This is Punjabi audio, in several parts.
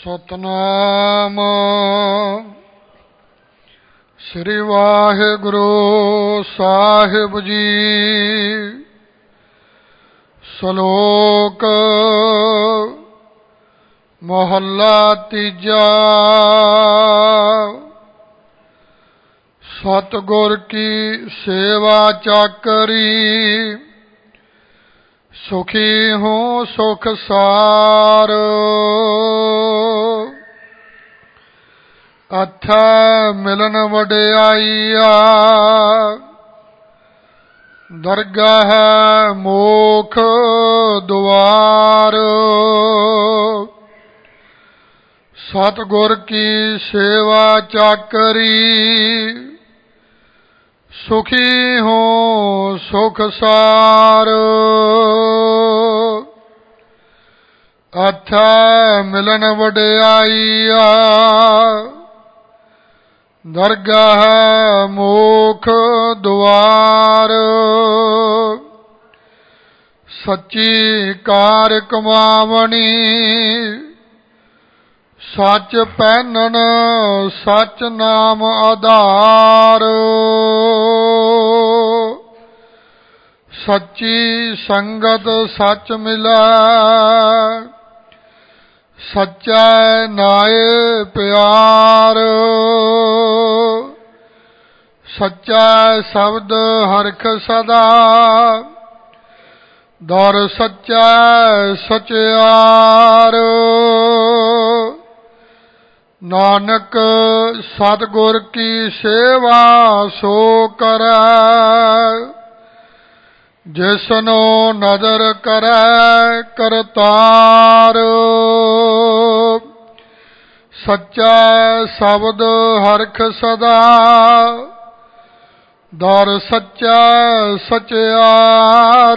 ਸਤਨਾਮ ਸ੍ਰੀ ਵਾਹਿਗੁਰੂ ਸਾਹਿਬ ਜੀ। ਸ਼ਲੋਕ ਮਹੱਲਾ ਤੀਜਾ। ਸਤਿਗੁਰ ਕੀ ਸੇਵਾ ਚਾਕਰੀ, ਸੁਖੀ ਹੂੰ ਸੁਖ ਸਾਰ। ਅੱਥਾ ਮਿਲਨ ਵਡਿਆਈਆ, ਦਰਗਾਹ ਮੋਖ ਦੁਆਰ। ਸਤਿਗੁਰ ਕੀ ਸੇਵਾ ਚਾਕਰੀ, ਸੁਖੀ ਹੋ ਸੁਖ ਸਾਰ। ਅੱਥਾ ਮਿਲਨ ਵਡਿਆਈਆ, ਦਰਗਾਹ ਮੋਖ ਦੁਆਰ। ਸੱਚੀ ਕਾਰ ਕਮਾਵਣੀ, ਸੱਚ ਪਹਿਨਣ ਸੱਚ ਨਾਮ ਆਧਾਰ। ਸੱਚੀ ਸੰਗਤ ਸੱਚ ਮਿਲੈ, ਸੱਚਾ ਨਾਏ ਪਿਆਰ। ਸੱਚਾ ਸ਼ਬਦ ਹਰਖ ਸਦਾ, ਦਰ ਸੱਚਾ ਸਚਿਆਰ। ਨਾਨਕ ਸਤਿਗੁਰ ਕੀ ਸੇਵਾ ਸੋ ਕਰੈ, ਜਿਸਨੋ ਨਦਰ ਕਰੈ ਕਰਤਾਰ। ਸੱਚਾ ਸ਼ਬਦ ਹਰਖ ਸਦਾ, ਦਰ ਸੱਚਾ ਸਚਿਆਰ।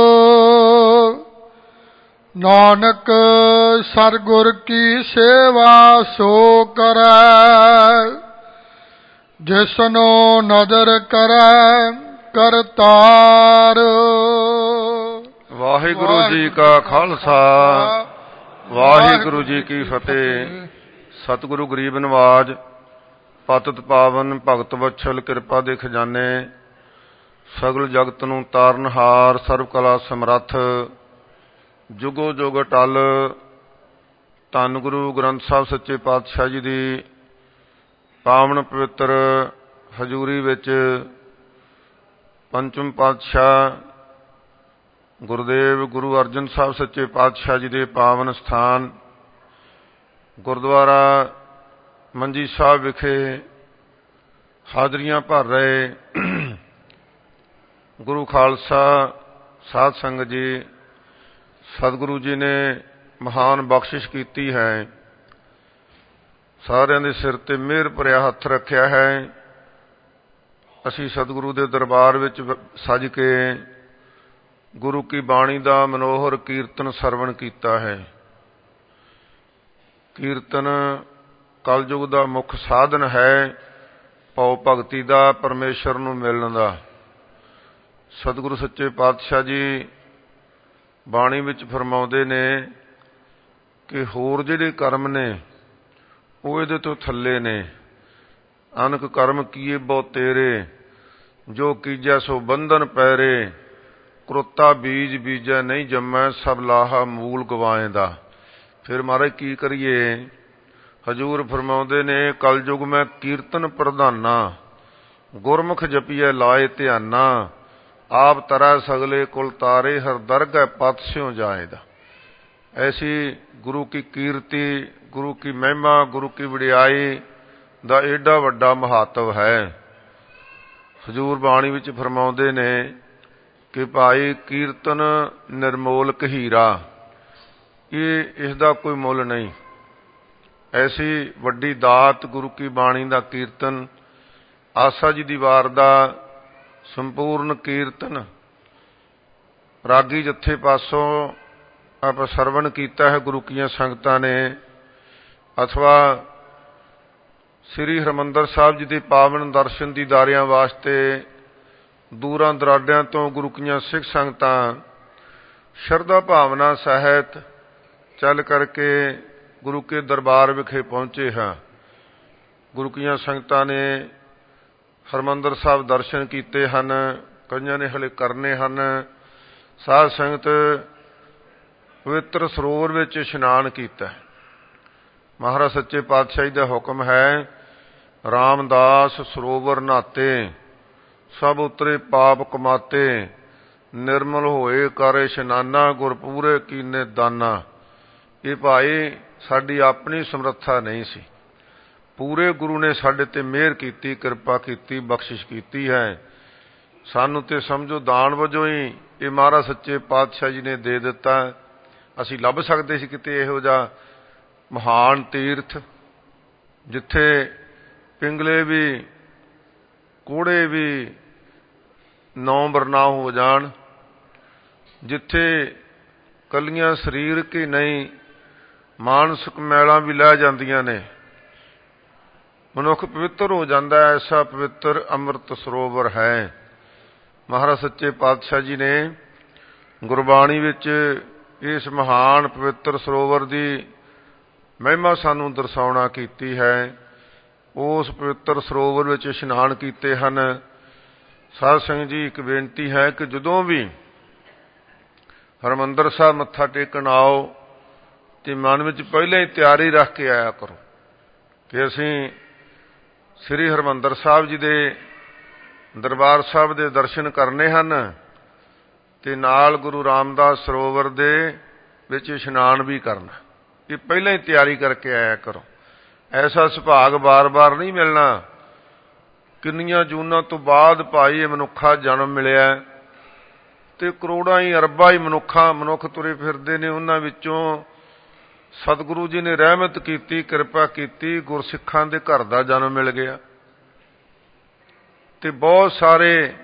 ਨਾਨਕ ਸਤਿਗੁਰ ਕੀ ਸੇਵਾ ਸੋ ਕਰੈ, ਜਿਸਨੋ ਨਦਰ ਕਰੈ ਕਰਤਾਰ। ਵਾਹਿਗੁਰੂ ਜੀ ਕਾ ਖਾਲਸਾ, ਵਾਹਿਗੁਰੂ ਜੀ ਕੀ ਫਤਿਹ। ਸਤਿਗੁਰੂ ਗਰੀਬ ਨਵਾਜ, ਪਤਿਤ ਪਾਵਨ ਭਗਤ ਵਛਲ, ਕਿਰਪਾ ਦੇ ਖਜ਼ਾਨੇ, ਸਗਲ ਜਗਤ ਨੂੰ ਤਾਰਨਹਾਰ, ਸਰਬ ਕਲਾ ਸਮਰੱਥ, ਜੁਗੋ ਜੁਗ ਅਟਲ। ਧੰਨ ਗੁਰੂ ਗ੍ਰੰਥ ਸਾਹਿਬ ਸੱਚੇ ਪਾਤਸ਼ਾਹ ਜੀ ਦੀ ਪਾਵਨ ਪਵਿੱਤਰ ਹਜ਼ੂਰੀ ਵਿੱਚ ਪੰਚਮ ਪਾਤਸ਼ਾਹ ਗੁਰਦੇਵ ਗੁਰੂ ਅਰਜਨ ਸਾਹਿਬ ਸੱਚੇ ਪਾਤਸ਼ਾਹ ਜੀ ਦੇ ਪਾਵਨ ਸਥਾਨ ਗੁਰਦੁਆਰਾ ਮੰਜੀ ਸਾਹਿਬ ਵਿਖੇ ਹਾਜ਼ਰੀਆਂ ਭਰ ਰਹੇ ਗੁਰੂ ਖਾਲਸਾ ਸਾਧ ਸੰਗਤ ਜੀ, ਸਤਿਗੁਰੂ ਜੀ ਨੇ ਮਹਾਨ ਬਖਸ਼ਿਸ਼ ਕੀਤੀ ਹੈ। ਸਾਰਿਆਂ ਦੇ ਸਿਰ ਤੇ ਮਿਹਰ ਭਰਿਆ ਹੱਥ ਰੱਖਿਆ ਹੈ। ਅਸੀਂ ਸਤਿਗੁਰੂ ਦੇ ਦਰਬਾਰ ਵਿੱਚ ਸੱਜ ਕੇ ਗੁਰੂ ਕੀ ਬਾਣੀ ਦਾ ਮਨੋਹਰ ਕੀਰਤਨ ਸਰਵਣ ਕੀਤਾ ਹੈ। ਕੀਰਤਨ ਕਲਯੁਗ ਦਾ ਮੁੱਖ ਸਾਧਨ ਹੈ, ਭਉ ਭਗਤੀ ਦਾ, ਪਰਮੇਸ਼ਰ ਨੂੰ ਮਿਲਣ ਦਾ। ਸਤਿਗੁਰੂ ਸੱਚੇ ਪਾਤਸ਼ਾਹ ਜੀ ਬਾਣੀ ਵਿੱਚ ਫਰਮਾਉਂਦੇ ਨੇ ਕਿ ਹੋਰ ਜਿਹੜੇ ਕਰਮ ਨੇ ਉਹ ਇਹਦੇ ਤੋਂ ਥੱਲੇ ਨੇ। ਅਨਕ ਕਰਮ ਕੀਏ ਬਹੁ ਤੇਰੇ, ਜੋ ਕੀਜੈ ਸੋ ਬੰਧਨ ਪੈਰੇ। ਕਰੋਤਾ ਬੀਜ ਬੀਜੈ ਨਹੀਂ ਜੰਮੈ, ਸਭ ਲਾਹਾ ਮੂਲ ਗਵਾਏਂਦਾ। ਫਿਰ ਮਹਾਰਾਜ ਕੀ ਕਰੀਏ? ਹਜ਼ੂਰ ਫਰਮਾਉਂਦੇ ਨੇ, ਕਲਯੁਗ ਮੈਂ ਕੀਰਤਨ ਪ੍ਰਧਾਨਾ, ਗੁਰਮੁਖ ਜਪੀਐ ਲਾਏ ਧਿਆਨਾ। ਆਪ ਤਰੈ ਸਗਲੇ ਕੁਲ ਤਾਰੇ, ਹਰ ਦਰਗਹਿ ਪਤ ਸਿਉ ਜਾਏਦਾ। ਐਸੀ ਗੁਰੂ ਕੀ ਕੀਰਤੀ, ਗੁਰੂ ਕੀ ਮਹਿਮਾ, ਗੁਰੂ ਕੀ ਵਡਿਆਈ ਦਾ ਏਡਾ ਵੱਡਾ ਮਹੱਤਵ ਹੈ। ਹਜ਼ੂਰ ਬਾਣੀ ਵਿੱਚ ਫਰਮਾਉਂਦੇ ਨੇ ਕਿ ਭਾਈ ਕੀਰਤਨ ਨਿਰਮੋਲਕ ਹੀਰਾ, ਇਸ ਦਾ ਕੋਈ ਮੁੱਲ ਨਹੀਂ। ਐਸੀ ਵੱਡੀ ਦਾਤ ਗੁਰੂ ਕੀ ਬਾਣੀ ਦਾ ਕੀਰਤਨ, ਆਸਾ ਜੀ ਦੀ ਵਾਰ ਦਾ ਸੰਪੂਰਨ ਕੀਰਤਨ ਰਾਗੀ ਜੱਥੇ ਪਾਸੋਂ ਆਪਾਂ ਸਰਵਣ ਕੀਤਾ ਹੈ ਗੁਰੂ ਕੀਆਂ ਸੰਗਤਾਂ ਨੇ, ਅਥਵਾ ਸ੍ਰੀ ਹਰਿਮੰਦਰ ਸਾਹਿਬ ਜੀ ਦੇ ਪਾਵਨ ਦਰਸ਼ਨ ਦੀਦਾਰਿਆਂ ਵਾਸਤੇ ਦੂਰਾਂ ਦਰਾਡਿਆਂ ਤੋਂ ਗੁਰੂ ਕੀਆਂ ਸਿੱਖ ਸੰਗਤਾਂ ਸ਼ਰਧਾ ਭਾਵਨਾ ਸਹਿਤ ਚੱਲ ਕਰਕੇ ਗੁਰੂ ਕੇ ਦਰਬਾਰ ਵਿਖੇ ਪਹੁੰਚੇ ਹਾਂ। ਗੁਰੂ ਕੀਆਂ ਸੰਗਤਾਂ ਨੇ ਹਰਿਮੰਦਰ ਸਾਹਿਬ ਦਰਸ਼ਨ ਕੀਤੇ ਹਨ, ਕਈਆਂ ਨੇ ਹਲੇ ਕਰਨੇ ਹਨ। ਸਾਧ ਸੰਗਤ ਪਵਿੱਤਰ ਸਰੋਵਰ ਵਿੱਚ ਇਸ਼ਨਾਨ ਕੀਤਾ। ਮਹਾਰਾਜ ਸੱਚੇ ਪਾਤਸ਼ਾਹ ਜੀ ਦਾ ਹੁਕਮ ਹੈ, ਰਾਮਦਾਸ ਸਰੋਵਰ ਨਹਾਤੇ, ਸਭ ਉਤਰੇ ਪਾਪ ਕਮਾਤੇ, ਨਿਰਮਲ ਹੋਏ ਕਰ ਇਸ਼ਨਾਨਾ, ਗੁਰ ਪੂਰੇ ਕੀਨੇ ਦਾਨਾ। ਇਹ ਭਾਈ ਸਾਡੀ ਆਪਣੀ ਸਮਰੱਥਾ ਨਹੀਂ ਸੀ, ਪੂਰੇ ਗੁਰੂ ਨੇ ਸਾਡੇ ਤੇ ਮਿਹਰ ਕੀਤੀ, ਕਿਰਪਾ ਕੀਤੀ, ਬਖਸ਼ਿਸ਼ ਕੀਤੀ ਹੈ। ਸਾਨੂੰ ਤੇ ਸਮਝੋ ਦਾਨ ਵਜੋਂ ਹੀ ਇਹ ਮਹਾਰਾਜ ਸੱਚੇ ਪਾਤਸ਼ਾਹ ਜੀ ਨੇ ਦੇ ਦਿੱਤਾ। ਅਸੀਂ ਲੱਭ ਸਕਦੇ ਸੀ ਕਿਤੇ ਇਹੋ ਜਿਹਾ ਮਹਾਨ ਤੀਰਥ ਜਿੱਥੇ ਪਿੰਗਲੇ ਵੀ ਕੋੜੇ ਵੀ ਨੌ ਬਰਨਾ ਹੋ ਜਾਣ, ਜਿੱਥੇ ਕੱਲੀਆਂ ਸਰੀਰਕ ਹੀ ਨਹੀਂ ਮਾਨਸਿਕ ਮੈਲਾਂ ਵੀ ਲੈ ਜਾਂਦੀਆਂ ਨੇ, ਮਨੁੱਖ ਪਵਿੱਤਰ ਹੋ ਜਾਂਦਾ। ਐਸਾ ਪਵਿੱਤਰ ਅੰਮ੍ਰਿਤ ਸਰੋਵਰ ਹੈ। ਮਹਾਰਾਜ ਸੱਚੇ ਪਾਤਸ਼ਾਹ ਜੀ ਨੇ ਗੁਰਬਾਣੀ ਵਿੱਚ ਇਸ ਮਹਾਨ ਪਵਿੱਤਰ ਸਰੋਵਰ ਦੀ ਮਹਿਮਾ ਸਾਨੂੰ ਦਰਸਾਉਣਾ ਕੀਤੀ ਹੈ। ਉਸ ਪਵਿੱਤਰ ਸਰੋਵਰ ਵਿੱਚ ਇਸ਼ਨਾਨ ਕੀਤੇ ਹਨ। ਸਾਧ ਸੰਗਤ ਜੀ, ਇੱਕ ਬੇਨਤੀ ਹੈ ਕਿ ਜਦੋਂ ਵੀ ਹਰਿਮੰਦਰ ਸਾਹਿਬ ਮੱਥਾ ਟੇਕਣ ਆਓ ਤੇ ਮਨ ਵਿੱਚ ਪਹਿਲਾਂ ਹੀ ਤਿਆਰੀ ਰੱਖ ਕੇ ਆਇਆ ਕਰੋ ਕਿ ਅਸੀਂ ਸ੍ਰੀ ਹਰਿਮੰਦਰ ਸਾਹਿਬ ਜੀ ਦੇ ਦਰਬਾਰ ਸਾਹਿਬ ਦੇ ਦਰਸ਼ਨ ਕਰਨੇ ਹਨ ਤੇ ਨਾਲ ਗੁਰੂ ਰਾਮਦਾਸ ਸਰੋਵਰ ਦੇ ਵਿੱਚ ਇਸ਼ਨਾਨ ਵੀ ਕਰਨਾ। ਇਹ ਪਹਿਲਾਂ ਹੀ ਤਿਆਰੀ ਕਰਕੇ ਆਇਆ ਕਰੋ। ਐਸਾ ਸੁਭਾਗ ਬਾਰ-ਬਾਰ ਨਹੀਂ ਮਿਲਣਾ। ਕਿੰਨੀਆਂ ਜੂਨਾਂ ਤੋਂ ਬਾਅਦ ਭਾਈ ਇਹ ਮਨੁੱਖਾ ਜਨਮ ਮਿਲਿਆ ਤੇ ਕਰੋੜਾਂ ਹੀ ਅਰਬਾਂ ਹੀ ਮਨੁੱਖ ਤੁਰੇ ਫਿਰਦੇ ਨੇ। ਉਹਨਾਂ ਵਿੱਚੋਂ ਸਤਿਗੁਰੂ ਜੀ ਨੇ ਰਹਿਮਤ ਕੀਤੀ, ਕਿਰਪਾ ਕੀਤੀ, ਗੁਰਸਿੱਖਾਂ ਦੇ ਘਰ ਦਾ ਜਨਮ ਮਿਲ ਗਿਆ ਤੇ ਬਹੁਤ ਸਾਰੇ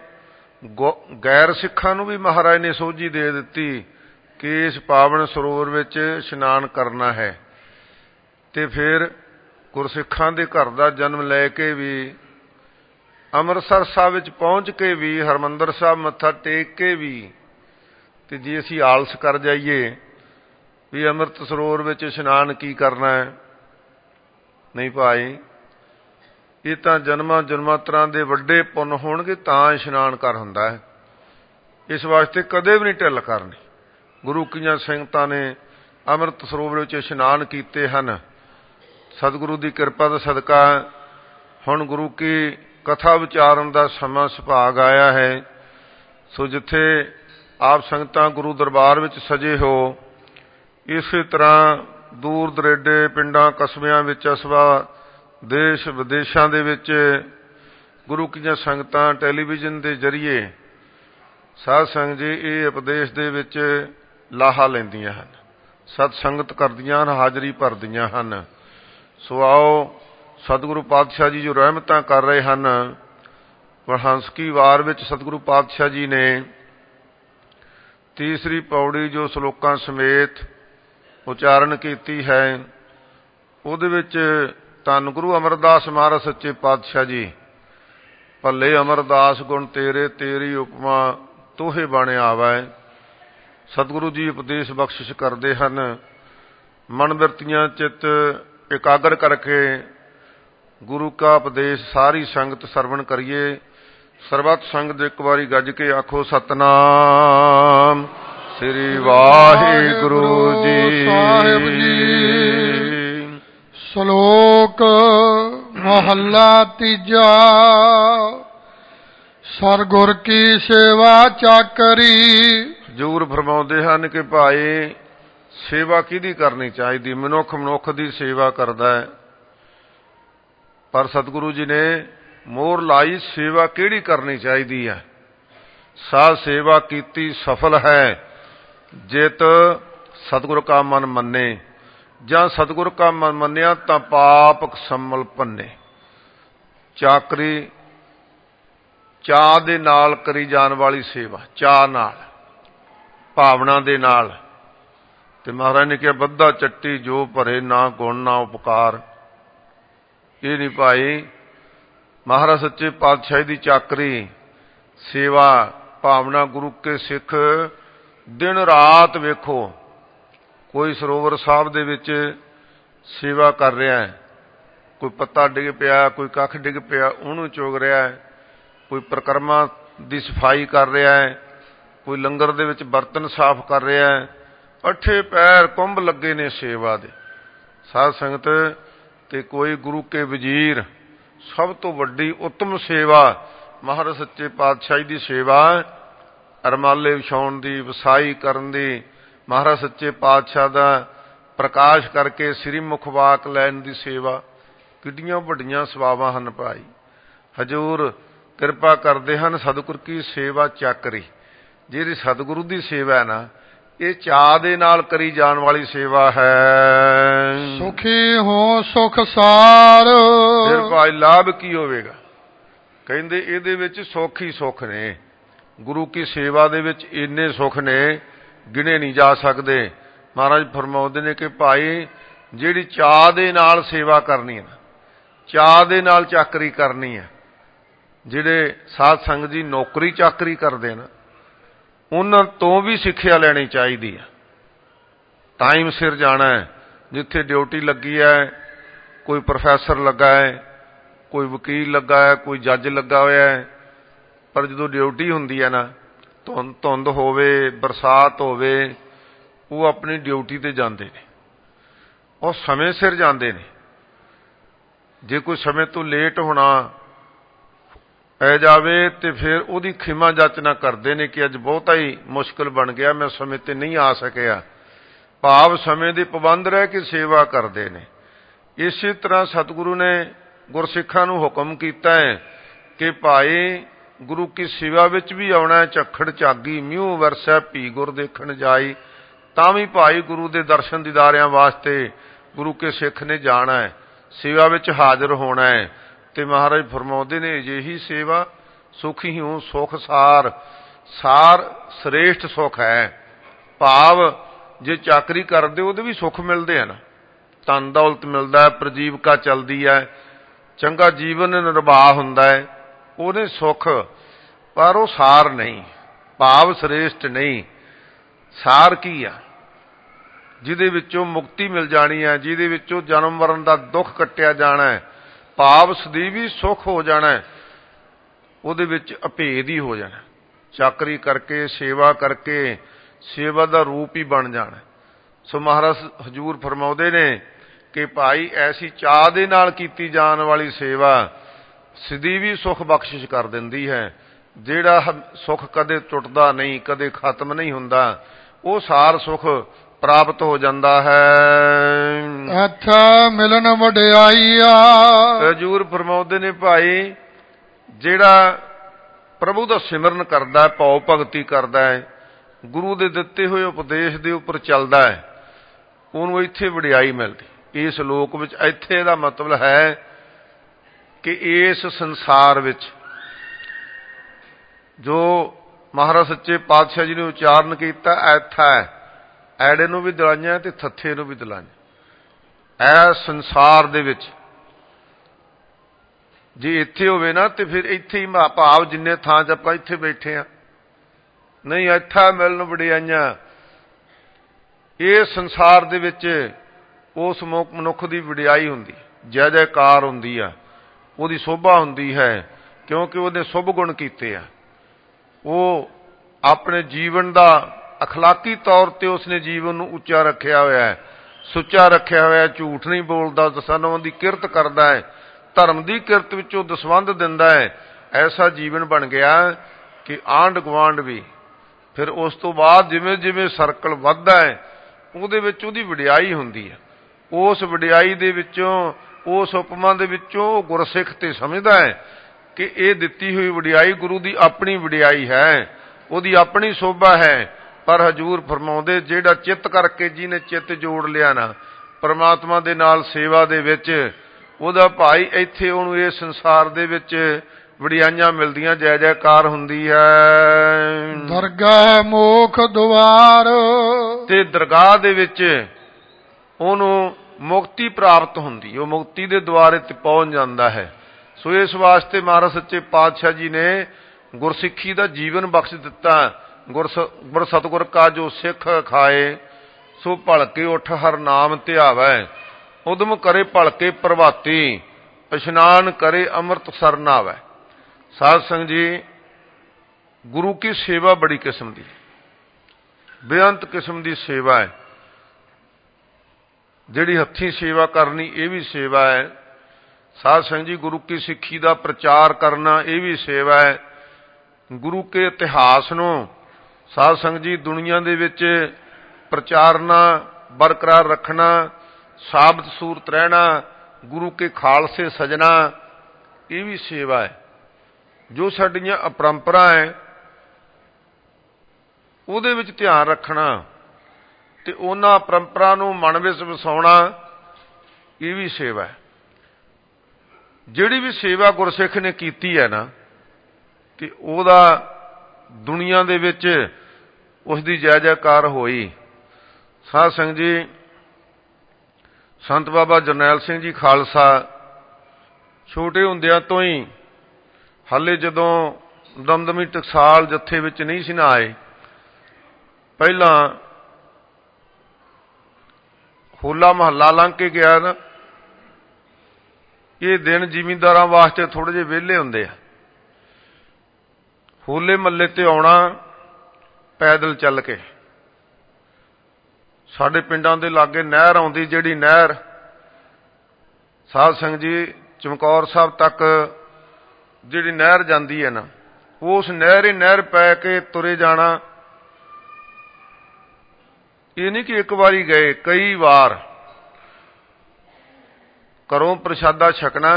ਗੈਰ ਸਿੱਖਾਂ ਨੂੰ ਵੀ ਮਹਾਰਾਜ ਨੇ ਸੋਝੀ ਦੇ ਦਿੱਤੀ ਕਿ ਇਸ ਪਾਵਨ ਸਰੋਵਰ ਵਿੱਚ ਇਸ਼ਨਾਨ ਕਰਨਾ ਹੈ। ਤੇ ਫਿਰ ਗੁਰਸਿੱਖਾਂ ਦੇ ਘਰ ਦਾ ਜਨਮ ਲੈ ਕੇ ਵੀ, ਅੰਮ੍ਰਿਤਸਰ ਸਾਹਿਬ ਵਿੱਚ ਪਹੁੰਚ ਕੇ ਵੀ, ਹਰਿਮੰਦਰ ਸਾਹਿਬ ਮੱਥਾ ਟੇਕ ਕੇ ਵੀ, ਤੇ ਜੇ ਅਸੀਂ ਆਲਸ ਕਰ ਜਾਈਏ ਵੀ ਅੰਮ੍ਰਿਤ ਸਰੋਵਰ ਵਿੱਚ ਇਸ਼ਨਾਨ ਕੀ ਕਰਨਾ ਹੈ, ਨਹੀਂ ਭਾਈ, ਇਹ ਤਾਂ ਜਨਮਾਂ ਜਨਮਾਂਤਰਾਂ ਦੇ ਵੱਡੇ ਪੁੰਨ ਹੋਣਗੇ ਤਾਂ ਇਸ਼ਨਾਨ ਕਰ ਹੁੰਦਾ ਹੈ। ਇਸ ਵਾਸਤੇ ਕਦੇ ਵੀ ਨਹੀਂ ਢਿੱਲ ਕਰਨੀ। ਗੁਰੂ ਕੀਆਂ ਸੰਗਤਾਂ ਨੇ ਅੰਮ੍ਰਿਤ ਸਰੋਵਰ ਵਿੱਚ ਇਸ਼ਨਾਨ ਕੀਤੇ ਹਨ। ਸਤਿਗੁਰੂ ਦੀ ਕਿਰਪਾ ਦਾ ਸਦਕਾ ਹੁਣ ਗੁਰੂ ਕੀ ਕਥਾ ਵਿਚਾਰਨ ਦਾ ਸਮਾਂ ਸੁਭਾਗ ਆਇਆ ਹੈ। ਸੋ ਜਿੱਥੇ ਆਪ ਸੰਗਤਾਂ ਗੁਰੂ ਦਰਬਾਰ ਵਿੱਚ ਸਜੇ ਹੋ, ਇਸੇ ਤਰ੍ਹਾਂ ਦੂਰ ਦਰੇਡੇ ਪਿੰਡਾਂ ਕਸਬਿਆਂ ਵਿੱਚ, ਅਸਵਾ ਦੇਸ਼ ਵਿਦੇਸ਼ਾਂ ਦੇ ਵਿੱਚ ਗੁਰੂ ਕੀਆਂ ਸੰਗਤਾਂ ਟੈਲੀਵਿਜ਼ਨ ਦੇ ਜ਼ਰੀਏ ਸਾਧ ਸੰਗਤ ਜੀ ਇਹ ਉਪਦੇਸ਼ ਦੇ ਵਿੱਚ ਲਾਹਾ ਲੈਂਦੀਆਂ ਹਨ, ਸਤ ਸੰਗਤ ਕਰਦੀਆਂ ਹਨ, ਹਾਜ਼ਰੀ ਭਰਦੀਆਂ ਹਨ। ਸੋ ਆਓ, ਸਤਿਗੁਰੂ ਪਾਤਸ਼ਾਹ ਜੀ ਜੋ ਰਹਿਮਤਾਂ ਕਰ ਰਹੇ ਹਨ, ਹੰਸ ਕੀ ਵਾਰ ਵਿੱਚ ਸਤਿਗੁਰੂ ਪਾਤਸ਼ਾਹ ਜੀ ਨੇ ਤੀਸਰੀ ਪੌੜੀ ਜੋ ਸ਼ਲੋਕਾਂ ਸਮੇਤ ਉਚਾਰਨ ਕੀਤੀ ਹੈ, ਉਹਦੇ ਵਿੱਚ ਧੰਨ ਗੁਰੂ ਅਮਰਦਾਸ ਮਹਾਰਾਜ ਸੱਚੇ ਪਾਤਸ਼ਾਹ ਜੀ, ਭੱਲੇ ਅਮਰਦਾਸ ਗੁਣ ਤੇਰੇ, ਤੇਰੀ ਉਪਮਾ ਤੋਹੇ ਬਣ ਆਵੈ। ਸਤਿਗੁਰੂ ਜੀ ਉਪਦੇਸ਼ ਬਖਸ਼ਿਸ਼ ਕਰਦੇ ਹਨ। ਮਨ ਬਿਰਤੀਆਂ ਚਿੱਤ ਇਕਾਗਰ ਕਰਕੇ ਗੁਰੂ ਕਾ ਉਪਦੇਸ਼ ਸਾਰੀ ਸੰਗਤ ਸਰਵਣ ਕਰੀਏ। ਸਰਬੱਤ ਸੰਗਤ ਇੱਕ ਵਾਰੀ ਗੱਜ ਕੇ ਆਖੋ ਸਤਿਨਾਮ ਸ੍ਰੀ ਵਾਹਿਗੁਰੂ ਜੀ ਸਾਹਿਬ ਜੀ। ਸ਼ਲੋਕ ਮਹੱਲਾ ਤੀਜਾ। ਸਰਗੁਰ ਕੀ ਸੇਵਾ ਚਾਕਰੀ। ਹਜ਼ੂਰ ਫਰਮਾਉਂਦੇ ਹਨ ਕਿ ਭਾਈ ਸੇਵਾ ਕਿਹਦੀ ਕਰਨੀ ਚਾਹੀਦੀ? ਮਨੁੱਖ ਦੀ ਸੇਵਾ ਕਰਦਾ ਹੈ, ਪਰ ਸਤਿਗੁਰੂ ਜੀ ਨੇ ਮੋਹਰ ਲਾਈ ਸੇਵਾ ਕਿਹੜੀ ਕਰਨੀ ਚਾਹੀਦੀ ਹੈ। ਸਾਧ ਸੇਵਾ ਕੀਤੀ ਸਫਲ ਹੈ ਜਿਤ ਸਤਿਗੁਰ ਕਾ ਮਨ ਮੰਨੇ, ਜਾਂ ਸਤਿਗੁਰ ਕਾ ਮਨ ਮੰਨਿਆ ਤਾਂ ਪਾਪ ਸੰਮਲ ਭੰਨੇ। ਚਾਕਰੀ ਚਾਅ ਦੇ ਨਾਲ ਕਰੀ ਜਾਣ ਵਾਲੀ ਸੇਵਾ, ਚਾਅ ਨਾਲ, ਭਾਵਨਾ ਦੇ ਨਾਲ। ਤੇ ਮਹਾਰਾਜ ਨੇ ਕਿਹਾ ਬੱਧਾ ਚੱਟੀ ਜੋ ਭਰੇ, ਨਾ ਗੁਣ ਨਾ ਉਪਕਾਰ। ਇਹ ਨਹੀਂ ਭਾਈ, ਮਹਾਰਾਜ ਸੱਚੇ ਪਾਤਸ਼ਾਹ ਦੀ ਚਾਕਰੀ ਸੇਵਾ ਭਾਵਨਾ। ਗੁਰੂ ਕੇ ਸਿੱਖ ਦਿਨ ਰਾਤ ਵੇਖੋ, ਕੋਈ ਸਰੋਵਰ ਸਾਹਿਬ ਦੇ ਵਿੱਚ ਸੇਵਾ ਕਰ ਰਿਹਾ ਹੈ। ਕੋਈ ਪੱਤਾ ਡਿੱਗ ਪਿਆ, ਕੋਈ ਕੱਖ ਡਿੱਗ ਪਿਆ, ਉਹਨੂੰ ਚੁਗ ਰਿਹਾ ਹੈ। ਕੋਈ ਪ੍ਰਕਰਮਾਂ ਦੀ ਸਫਾਈ ਕਰ ਰਿਹਾ ਹੈ, ਕੋਈ ਲੰਗਰ ਦੇ ਵਿੱਚ ਬਰਤਨ ਸਾਫ਼ ਕਰ ਰਿਹਾ ਹੈ। ਅੱਠੇ ਪੈਰ ਕੁੰਭ ਲੱਗੇ ਨੇ ਸੇਵਾ ਦੇ ਸਾਧ ਸੰਗਤ। ਤੇ ਕੋਈ ਗੁਰੂ ਕੇ ਵਜ਼ੀਰ, ਸਭ ਤੋਂ ਵੱਡੀ ਉੱਤਮ ਸੇਵਾ ਮਹਾਰਾਜ ਸੱਚੇ ਪਾਤਸ਼ਾਹੀ ਦੀ ਸੇਵਾ, ਅਰਮਾਲੇ ਵਿਛਾਉਣ ਦੀ, ਵਸਾਈ ਕਰਨ ਦੀ, ਮਹਾਰਾਜ ਸੱਚੇ ਪਾਤਸ਼ਾਹ ਦਾ ਪ੍ਰਕਾਸ਼ ਕਰਕੇ ਸ੍ਰੀ ਮੁਖ ਵਾਕ ਲੈਣ ਦੀ ਸੇਵਾ। ਕਿੱਡੀਆਂ ਵੱਡੀਆਂ ਸੇਵਾਵਾਂ ਹਨ ਭਾਈ। ਹਜ਼ੂਰ ਕਿਰਪਾ ਕਰਦੇ ਹਨ। ਸਤਿਗੁਰ ਕੀ ਸੇਵਾ ਚਾਕਰੀ, ਜਿਹੜੀ ਸਤਿਗੁਰੂ ਦੀ ਸੇਵਾ ਹੈ ਨਾ, ਇਹ ਚਾਅ ਦੇ ਨਾਲ ਕਰੀ ਜਾਣ ਵਾਲੀ ਸੇਵਾ ਹੈ। ਸੁਖੀ ਹੋ ਸੁਖ ਸਾਰ। ਫਿਰ ਭਾਈ ਲਾਭ ਕੀ ਹੋਵੇਗਾ? ਕਹਿੰਦੇ ਇਹਦੇ ਵਿੱਚ ਸੁੱਖ ਹੀ ਸੁੱਖ ਨੇ। ਗੁਰੂ ਕੀ ਸੇਵਾ ਦੇ ਵਿੱਚ ਇੰਨੇ ਸੁੱਖ ਨੇ, ਗਿਣੇ ਨਹੀਂ ਜਾ ਸਕਦੇ। ਮਹਾਰਾਜ ਫਰਮਾਉਂਦੇ ਨੇ ਕਿ ਭਾਈ ਜਿਹੜੀ ਚਾਅ ਦੇ ਨਾਲ ਸੇਵਾ ਕਰਨੀ ਹੈ ਨਾ, ਚਾਅ ਦੇ ਨਾਲ ਚਾਕਰੀ ਕਰਨੀ ਹੈ। ਜਿਹੜੇ ਸਾਧ ਸੰਗਤ ਜੀ ਨੌਕਰੀ ਚਾਕਰੀ ਕਰਦੇ ਨਾ, ਉਹਨਾਂ ਤੋਂ ਵੀ ਸਿੱਖਿਆ ਲੈਣੀ ਚਾਹੀਦੀ ਹੈ। ਟਾਈਮ ਸਿਰ ਜਾਣਾ ਹੈ। ਜਿੱਥੇ ਡਿਊਟੀ ਲੱਗੀ ਹੈ, ਕੋਈ ਪ੍ਰੋਫੈਸਰ ਲੱਗਾ ਹੈ, ਕੋਈ ਵਕੀਲ ਲੱਗਾ ਹੈ, ਕੋਈ ਜੱਜ ਲੱਗਾ ਹੋਇਆ ਹੈ, ਪਰ ਜਦੋਂ ਡਿਊਟੀ ਹੁੰਦੀ ਹੈ ਨਾ, ਧੁੰਦ ਹੋਵੇ, ਬਰਸਾਤ ਹੋਵੇ, ਉਹ ਆਪਣੀ ਡਿਊਟੀ ਤੇ ਜਾਂਦੇ ਨੇ। ਉਹ ਸਮੇਂ ਸਿਰ ਜਾਂਦੇ ਨੇ। ਜੇ ਕੋਈ ਸਮੇਂ ਤੋਂ ਲੇਟ ਹੋਣਾ ਪੈ ਜਾਵੇ ਤੇ ਫਿਰ ਉਹਦੀ ਖਿਮਾ ਜਾਚਨਾ ਕਰਦੇ ਨੇ ਕਿ ਅੱਜ ਬਹੁਤਾ ਹੀ ਮੁਸ਼ਕਲ ਬਣ ਗਿਆ, ਮੈਂ ਸਮੇਂ ਤੇ ਨਹੀਂ ਆ ਸਕਿਆ। ਭਾਵ ਸਮੇਂ ਦੇ ਪਾਬੰਦ ਰਹਿ ਕੇ ਸੇਵਾ ਕਰਦੇ ਨੇ। ਇਸੇ ਤਰ੍ਹਾਂ ਸਤਿਗੁਰੂ ਨੇ ਗੁਰਸਿੱਖਾਂ ਨੂੰ ਹੁਕਮ ਕੀਤਾ ਹੈ ਕਿ ਭਾਈ ਗੁਰੂ ਕੀ ਸੇਵਾ ਵਿੱਚ ਵੀ ਆਉਣਾ। ਝੱਖੜ ਝਾਗੀ ਮਿਉ ਵਰਸੈ ਭੀ ਗੁਰ ਦੇਖਣ ਜਾਈ। ਤਾਂ ਵੀ ਭਾਈ ਗੁਰੂ ਦੇ ਦਰਸ਼ਨ ਦੀਦਾਰਿਆਂ ਵਾਸਤੇ ਗੁਰੂ ਕੇ ਸਿੱਖ ਨੇ ਜਾਣਾ ਹੈ, ਸੇਵਾ ਵਿੱਚ ਹਾਜ਼ਰ ਹੋਣਾ ਹੈ। ਤੇ ਮਹਾਰਾਜ ਫਰਮਾਉਂਦੇ ਨੇ ਅਜਿਹੀ ਸੇਵਾ ਸੁਖੀ ਹੂੰ ਸੁਖ ਸਾਰ। ਸਾਰ ਸ੍ਰੇਸ਼ਟ ਸੁਖ ਹੈ। ਭਾਵ ਜੇ ਚਾਕਰੀ ਕਰਦੇ ਉਹਦੇ ਵੀ ਸੁੱਖ ਮਿਲਦੇ ਹਨ, ਧਨ ਦੌਲਤ ਮਿਲਦਾ ਹੈ, ਪ੍ਰਜੀਵਕਾ ਚੱਲਦੀ ਹੈ, ਚੰਗਾ ਜੀਵਨ ਨਿਰਵਾਹ ਹੁੰਦਾ ਹੈ, ਉਹਦੇ ਸੁੱਖ, ਪਰ ਉਹ ਸਾਰ ਨਹੀਂ, ਭਾਵ ਸ੍ਰੇਸ਼ਟ ਨਹੀਂ। ਸਾਰ ਕੀ ਆ? ਜਿਹਦੇ ਵਿੱਚੋਂ ਮੁਕਤੀ ਮਿਲ ਜਾਣੀ ਹੈ, ਜਿਹਦੇ ਵਿੱਚੋਂ ਜਨਮ ਮਰਨ ਦਾ ਦੁੱਖ ਕੱਟਿਆ ਜਾਣਾ ਹੈ, ਭਾਵ ਸਦੀਵੀ ਸੁੱਖ ਹੋ ਜਾਣਾ ਹੈ, ਉਹਦੇ ਵਿੱਚ ਅਭੇਦ ਹੀ ਹੋ ਜਾਣਾ। ਚਾਕਰੀ ਕਰਕੇ, ਸੇਵਾ ਕਰਕੇ, ਸੇਵਾ ਦਾ ਰੂਪ ਹੀ ਬਣ ਜਾਣਾ। ਸੋ ਮਹਾਰਾਜ ਹਜ਼ੂਰ ਫਰਮਾਉਂਦੇ ਨੇ ਕਿ ਭਾਈ ਐਸੀ ਚਾਅ ਦੇ ਨਾਲ ਕੀਤੀ ਜਾਣ ਵਾਲੀ ਸੇਵਾ ਸਦੀਵੀ ਸੁੱਖ ਬਖਸ਼ਿਸ਼ ਕਰ ਦਿੰਦੀ ਹੈ। ਜਿਹੜਾ ਸੁੱਖ ਕਦੇ ਟੁੱਟਦਾ ਨਹੀਂ, ਕਦੇ ਖਤਮ ਨਹੀਂ ਹੁੰਦਾ, ਉਹ ਸਾਰ ਸੁੱਖ ਪ੍ਰਾਪਤ ਹੋ ਜਾਂਦਾ ਹੈ। ਇੱਥੇ ਮਿਲਨ ਵਡਿਆਈਆ। ਹਜ਼ੂਰ ਫਰਮਾਉਂਦੇ ਨੇ ਭਾਈ ਜਿਹੜਾ ਪ੍ਰਭੂ ਦਾ ਸਿਮਰਨ ਕਰਦਾ ਹੈ, ਭਉ ਭਗਤੀ ਕਰਦਾ ਹੈ, ਗੁਰੂ ਦੇ ਦਿੱਤੇ ਹੋਏ ਉਪਦੇਸ਼ ਦੇ ਉੱਪਰ ਚੱਲਦਾ ਹੈ, ਉਹਨੂੰ ਇੱਥੇ ਵਡਿਆਈ ਮਿਲਦੀ ਇਸ ਲੋਕ ਵਿੱਚ। ਇੱਥੇ ਦਾ ਮਤਲਬ ਹੈ ਕਿ ਇਸ ਸੰਸਾਰ ਵਿੱਚ ਜੋ ਮਹਾਰਾਜ ਸੱਚੇ ਪਾਤਸ਼ਾਹ ਜੀ ਨੇ ਉਚਾਰਨ ਕੀਤਾ, ਐਥਾ ਹੈ, ਐੜੇ ਨੂੰ ਵੀ ਦਲਾਈਆਂ ਤੇ ਥੱਥੇ ਨੂੰ ਵੀ ਦਲਾਈਆਂ। ਇਹ ਸੰਸਾਰ ਦੇ ਵਿੱਚ ਜੇ ਇੱਥੇ ਹੋਵੇ ਨਾ ਤੇ ਫਿਰ ਇੱਥੇ ਹੀ ਭਾਵ ਜਿੰਨੇ ਥਾਂ 'ਚ ਆਪਾਂ ਇੱਥੇ ਬੈਠੇ ਆ, ਨਹੀਂ ਐਥਾ ਮਿਲਣ ਵਡਿਆਈਆਂ। ਇਹ ਸੰਸਾਰ ਦੇ ਵਿੱਚ ਉਸ ਮਨੁੱਖ ਦੀ ਵਡਿਆਈ ਹੁੰਦੀ, ਜੈ ਜੈਕਾਰ ਹੁੰਦੀ ਆ, ਉਹਦੀ ਸੋਭਾ ਹੁੰਦੀ ਹੈ, ਕਿਉਂਕਿ ਉਹਨੇ ਸ਼ੁਭ ਗੁਣ ਕੀਤੇ ਆ। ਉਹ ਆਪਣੇ ਜੀਵਨ ਦਾ ਅਖਲਾਕੀ ਤੌਰ ਤੇ ਉਸਨੇ ਜੀਵਨ ਨੂੰ ਉੱਚਾ ਰੱਖਿਆ ਹੋਇਆ ਹੈ, ਸੁੱਚਾ ਰੱਖਿਆ ਹੋਇਆ ਹੈ, ਝੂਠ ਨਹੀਂ ਬੋਲਦਾ, ਦਸਾਂ ਦੀ ਕਿਰਤ ਕਰਦਾ ਹੈ, ਧਰਮ ਦੀ ਕਿਰਤ ਵਿੱਚੋਂ ਦਸਵੰਧ ਦਿੰਦਾ ਹੈ। ਐਸਾ ਜੀਵਨ ਬਣ ਗਿਆ ਕਿ ਆਂਢ ਗੁਆਂਢ ਵੀ ਫਿਰ ਉਸ ਤੋਂ ਬਾਅਦ ਜਿਵੇਂ ਜਿਵੇਂ ਸਰਕਲ ਵੱਧਦਾ ਹੈ, ਉਹਦੇ ਵਿੱਚ ਉਹਦੀ ਵਡਿਆਈ ਹੁੰਦੀ ਹੈ। ਉਸ ਵਡਿਆਈ ਦੇ ਵਿੱਚੋਂ, ਉਸ ਉਪਮਾ ਦੇ ਵਿੱਚੋਂ ਗੁਰਸਿੱਖ ਤੇ ਸਮਝਦਾ ਹੈ ਕਿ ਇਹ ਦਿੱਤੀ ਹੋਈ ਵਡਿਆਈ ਗੁਰੂ ਦੀ ਆਪਣੀ ਵਡਿਆਈ ਹੈ, ਉਹਦੀ ਆਪਣੀ ਸੋਭਾ ਹੈ। ਪਰ ਹਜ਼ੂਰ ਫਰਮਾਉਂਦੇ ਜਿਹੜਾ ਚਿੱਤ ਕਰਕੇ, ਜਿਹਨੇ ਚਿੱਤ ਜੋੜ ਲਿਆ ਨਾ ਪਰਮਾਤਮਾ ਦੇ ਨਾਲ ਸੇਵਾ ਦੇ ਵਿੱਚ, ਉਹਦਾ ਭਾਈ ਇੱਥੇ ਉਹਨੂੰ ਇਹ ਸੰਸਾਰ ਦੇ ਵਿੱਚ ਵਡਿਆਈਆਂ ਮਿਲਦੀਆਂ, ਜੈ ਜੈਕਾਰ ਹੁੰਦੀ ਹੈ। ਦਰਗਾਹ ਮੋਖ ਦੁਆਰ। ਤੇ ਦਰਗਾਹ ਦੇ ਵਿੱਚ ਉਹਨੂੰ ਮੁਕਤੀ ਪ੍ਰਾਪਤ ਹੁੰਦੀ, ਉਹ ਮੁਕਤੀ ਦੇ ਦੁਆਰੇ ਤੇ ਪਹੁੰਚ ਜਾਂਦਾ ਹੈ। ਸੋ ਇਸ ਵਾਸਤੇ ਮਹਾਰਾਜ ਸੱਚੇ ਪਾਤਸ਼ਾਹ ਜੀ ਨੇ ਗੁਰਸਿੱਖੀ ਦਾ ਜੀਵਨ ਬਖਸ਼ ਦਿੱਤਾ। ਗੁਰ ਸਤਿਗੁਰ ਕਾ ਜੋ ਸਿੱਖ ਖਾਏ, ਸੋ ਭਲਕੇ ਉੱਠ ਹਰ ਨਾਮ ਧਿਆਵੈ। ਉਦਮ ਕਰੇ ਭਲਕੇ ਪ੍ਰਭਾਤੀ, ਇਸ਼ਨਾਨ ਕਰੇ ਅੰਮ੍ਰਿਤ ਸਰ ਨਾਵੈ। ਸਾਧ ਸੰਗਤ ਜੀ, ਗੁਰੂ ਕੀ ਸੇਵਾ ਬੜੀ ਕਿਸਮ ਦੀ, ਬੇਅੰਤ ਕਿਸਮ ਦੀ ਸੇਵਾ ਹੈ। ਜਿਹੜੀ ਹੱਥੀਂ ਸੇਵਾ ਕਰਨੀ ਇਹ ਵੀ ਸੇਵਾ ਹੈ। ਸਾਧ ਸੰਗਤ ਜੀ, ਗੁਰੂ ਕੀ ਸਿੱਖੀ ਦਾ ਪ੍ਰਚਾਰ ਕਰਨਾ ਇਹ ਵੀ ਸੇਵਾ ਹੈ। ਗੁਰੂ ਕੇ ਇਤਿਹਾਸ ਨੂੰ ਸਾਧ ਸੰਗਤ ਜੀ ਦੁਨੀਆ ਦੇ ਵਿੱਚ ਪ੍ਰਚਾਰਨਾ, ਬਰਕਰਾਰ ਰੱਖਣਾ, ਸਾਬਤ ਸੂਰਤ ਰਹਿਣਾ, ਗੁਰੂ ਕੇ ਖਾਲਸੇ ਸਜਣਾ, ਇਹ ਵੀ ਸੇਵਾ ਹੈ। ਜੋ ਸਾਡੀਆਂ ਅਪਰੰਪਰਾ ਹੈ ਉਹਦੇ ਵਿੱਚ ਧਿਆਨ ਰੱਖਣਾ ਤੇ ਉਹਨਾਂ ਪਰੰਪਰਾ ਨੂੰ ਮਨ ਵਿੱਚ ਵਸਾਉਣਾ, ਇਹ ਵੀ ਸੇਵਾ ਹੈ। ਜਿਹੜੀ ਵੀ ਸੇਵਾ ਗੁਰਸਿੱਖ ਨੇ ਕੀਤੀ ਹੈ ਨਾ, ਤੇ ਉਹਦਾ ਦੁਨੀਆ ਦੇ ਵਿੱਚ ਉਸ ਦੀ ਜੈ ਜੈਕਾਰ ਹੋਈ। ਸਾਧ ਸੰਗਤ ਜੀ, ਸੰਤ ਬਾਬਾ ਜਰਨੈਲ ਸਿੰਘ ਜੀ ਖਾਲਸਾ ਛੋਟੇ ਹੁੰਦਿਆਂ ਤੋਂ ਹੀ, ਹਾਲੇ ਜਦੋਂ ਦਮਦਮੀ ਟਕਸਾਲ ਜੱਥੇ ਵਿੱਚ ਨਹੀਂ ਸੀ ਨਾ ਆਏ, ਪਹਿਲਾਂ ਹੋਲਾ ਮਹੱਲਾ ਲੰਘ ਕੇ ਗਿਆ ਨਾ, ਇਹ ਦਿਨ ਜ਼ਿਮੀਂਦਾਰਾਂ ਵਾਸਤੇ ਥੋੜੇ ਜਿਹੇ ਵਿਹਲੇ ਹੁੰਦੇ ਆ। ਹੋਲੇ ਮਹੱਲੇ ਤੇ ਆਉਣਾ ਪੈਦਲ ਚੱਲ ਕੇ। ਸਾਡੇ ਪਿੰਡਾਂ ਦੇ ਲਾਗੇ ਨਹਿਰ ਆਉਂਦੀ, ਜਿਹੜੀ ਨਹਿਰ ਸਾਧ ਸੰਗਤ ਜੀ ਚਮਕੌਰ ਸਾਹਿਬ ਤੱਕ ਜਿਹੜੀ ਨਹਿਰ ਜਾਂਦੀ ਹੈ ਨਾ, ਉਸ ਨਹਿਰ ਪੈ ਕੇ ਤੁਰੇ ਜਾਣਾ। ਇਹ ਨਹੀਂ ਕਿ ਇੱਕ ਵਾਰੀ ਗਏ, ਕਈ ਵਾਰ ਘਰੋਂ ਪ੍ਰਸ਼ਾਦਾ ਛਕਣਾ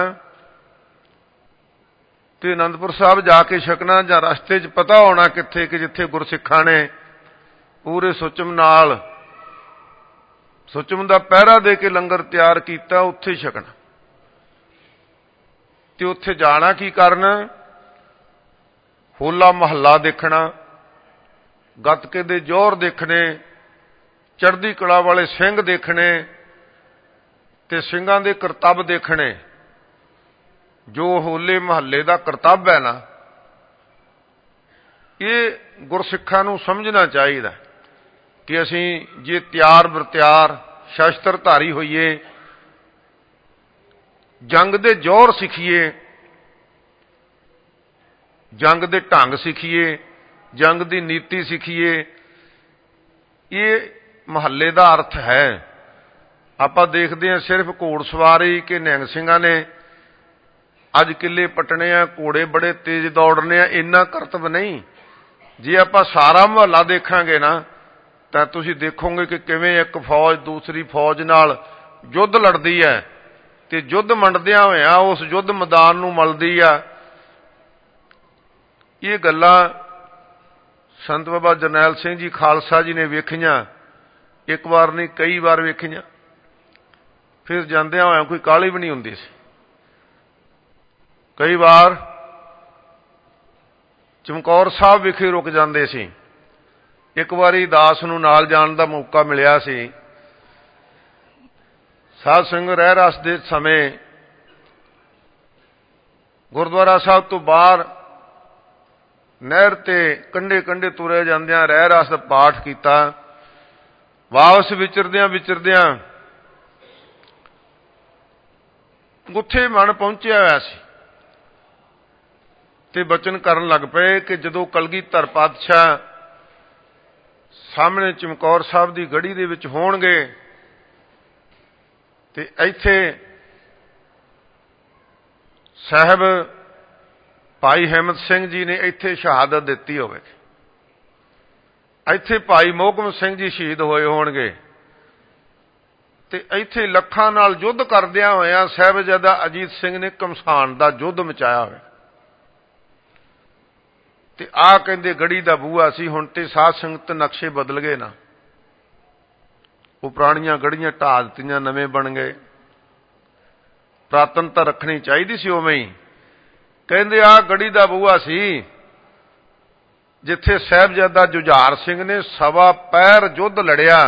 ਤੇ ਅਨੰਦਪੁਰ ਸਾਹਿਬ ਜਾ ਕੇ ਛਕਣਾ, ਜਾਂ ਰਸਤੇ 'ਚ ਪਤਾ ਹੋਣਾ ਕਿੱਥੇ ਕਿ ਜਿੱਥੇ ਗੁਰਸਿੱਖਾਂ ਨੇ ਪੂਰੇ ਸੁਚਮ ਨਾਲ, ਸੁਚਮ ਦਾ ਪਹਿਰਾ ਦੇ ਕੇ ਲੰਗਰ ਤਿਆਰ ਕੀਤਾ, ਉੱਥੇ ਛਕਣਾ। ਤੇ ਉੱਥੇ ਜਾਣਾ ਕੀ ਕਰਨ? ਹੋਲਾ ਮਹੱਲਾ ਦੇਖਣਾ, ਗੱਤਕੇ ਦੇ ਜੋਹਰ ਦੇਖਣੇ, ਚੜ੍ਹਦੀ ਕਲਾ ਵਾਲੇ ਸਿੰਘ ਦੇਖਣੇ ਤੇ ਸਿੰਘਾਂ ਦੇ ਕਰਤੱਵ ਦੇਖਣੇ। ਜੋ ਹੋਲੇ ਮਹੱਲੇ ਦਾ ਕਰਤੱਵ ਹੈ ਨਾ, ਇਹ ਗੁਰਸਿੱਖਾਂ ਨੂੰ ਸਮਝਣਾ ਚਾਹੀਦਾ ਕਿ ਅਸੀਂ ਜੇ ਤਿਆਰ ਬਰਤਿਆਰ ਸ਼ਸਤਰਧਾਰੀ ਹੋਈਏ, ਜੰਗ ਦੇ ਜੋਹਰ ਸਿੱਖੀਏ, ਜੰਗ ਦੇ ਢੰਗ ਸਿੱਖੀਏ, ਜੰਗ ਦੀ ਨੀਤੀ ਸਿੱਖੀਏ। ਇਹ ਮਹੱਲੇ ਦਾ ਅਰਥ ਹੈ। ਆਪਾਂ ਦੇਖਦੇ ਹਾਂ ਸਿਰਫ ਘੋੜਸਵਾਰੀ ਕਿ ਨਿਹੰਗ ਸਿੰਘਾਂ ਨੇ ਅੱਜ ਕਿੱਲੇ ਪੱਟਣੇ ਆ, ਘੋੜੇ ਬੜੇ ਤੇਜ਼ ਦੌੜਨੇ ਆ, ਇੰਨਾ ਕਰਤੱਵ ਨਹੀਂ। ਜੇ ਆਪਾਂ ਸਾਰਾ ਮਹੱਲਾ ਦੇਖਾਂਗੇ ਨਾ, ਤਾਂ ਤੁਸੀਂ ਦੇਖੋਗੇ ਕਿ ਕਿਵੇਂ ਇੱਕ ਫੌਜ ਦੂਸਰੀ ਫੌਜ ਨਾਲ ਯੁੱਧ ਲੜਦੀ ਹੈ ਤੇ ਯੁੱਧ ਮੰਡਦਿਆਂ ਹੋਇਆਂ ਉਸ ਯੁੱਧ ਮੈਦਾਨ ਨੂੰ ਮਲਦੀ ਆ। ਇਹ ਗੱਲਾਂ ਸੰਤ ਬਾਬਾ ਜਰਨੈਲ ਸਿੰਘ ਜੀ ਖਾਲਸਾ ਜੀ ਨੇ ਵੇਖੀਆਂ, ਇੱਕ ਵਾਰ ਨਹੀਂ ਕਈ ਵਾਰ ਵੇਖੀਆਂ। ਫਿਰ ਜਾਂਦਿਆਂ ਹੋਇਆਂ ਕੋਈ ਕਾਹਲੀ ਵੀ ਨਹੀਂ ਹੁੰਦੀ ਸੀ। ਕਈ ਵਾਰ ਚਮਕੌਰ ਸਾਹਿਬ ਵਿਖੇ ਰੁਕ ਜਾਂਦੇ ਸੀ। ਇੱਕ ਵਾਰੀ ਦਾਸ ਨੂੰ ਨਾਲ ਜਾਣ ਦਾ ਮੌਕਾ ਮਿਲਿਆ ਸੀ। ਸਾਧ ਸੰਗ ਰਹਿ ਰਸ ਦੇ ਸਮੇਂ ਗੁਰਦੁਆਰਾ ਸਾਹਿਬ ਤੋਂ ਬਾਹਰ ਨਹਿਰ ਤੇ ਕੰਢੇ ਤੁਰੇ ਜਾਂਦਿਆਂ ਰਹਿ ਰਸ ਦਾ ਪਾਠ ਕੀਤਾ। ਵਾਪਸ ਵਿਚਰਦਿਆਂ ਉੱਥੇ ਮਨ ਪਹੁੰਚਿਆ ਹੋਇਆ ਸੀ ਤੇ ਬਚਨ ਕਰਨ ਲੱਗ ਪਏ ਕਿ ਜਦੋਂ ਕਲਗੀਧਰ ਪਾਤਸ਼ਾਹ ਸਾਹਮਣੇ ਚਮਕੌਰ ਸਾਹਿਬ ਦੀ ਗੜੀ ਦੇ ਵਿੱਚ ਹੋਣਗੇ ਤੇ ਇੱਥੇ ਸਾਹਿਬ ਭਾਈ ਹਿੰਮਤ ਸਿੰਘ ਜੀ ਨੇ ਇੱਥੇ ਸ਼ਹਾਦਤ ਦਿੱਤੀ ਹੋਵੇ, ਇੱਥੇ ਭਾਈ ਮੋਹਕਮ ਸਿੰਘ ਜੀ ਸ਼ਹੀਦ ਹੋਏ ਹੋਣਗੇ ਤੇ ਇੱਥੇ ਲੱਖਾਂ ਨਾਲ ਯੁੱਧ ਕਰਦਿਆਂ ਹੋਇਆਂ ਸਾਹਿਬਜ਼ਾਦਾ ਅਜੀਤ ਸਿੰਘ ਨੇ ਘਮਸਾਨ ਦਾ ਯੁੱਧ ਮਚਾਇਆ ਹੋਇਆ ਤੇ ਆਹ ਕਹਿੰਦੇ ਗੜੀ ਦਾ ਬੂਹਾ ਸੀ। ਹੁਣ ਤੇ ਸਾਧ ਸੰਗਤ ਨਕਸ਼ੇ ਬਦਲ ਗਏ ਨਾ, ਉਹ ਪੁਰਾਣੀਆਂ ਗੜੀਆਂ ਢਾਹ ਦਿੱਤੀਆਂ, ਨਵੇਂ ਬਣ ਗਏ। ਪ੍ਰਾਤਨਤਾ ਰੱਖਣੀ ਚਾਹੀਦੀ ਸੀ ਉਵੇਂ ਹੀ। ਕਹਿੰਦੇ ਆਹ ਗੜੀ ਦਾ ਬੂਹਾ ਸੀ ਜਿੱਥੇ ਸਾਹਿਬਜ਼ਾਦਾ ਜੁਝਾਰ ਸਿੰਘ ਨੇ ਸਵਾ ਪੈਰ ਯੁੱਧ ਲੜਿਆ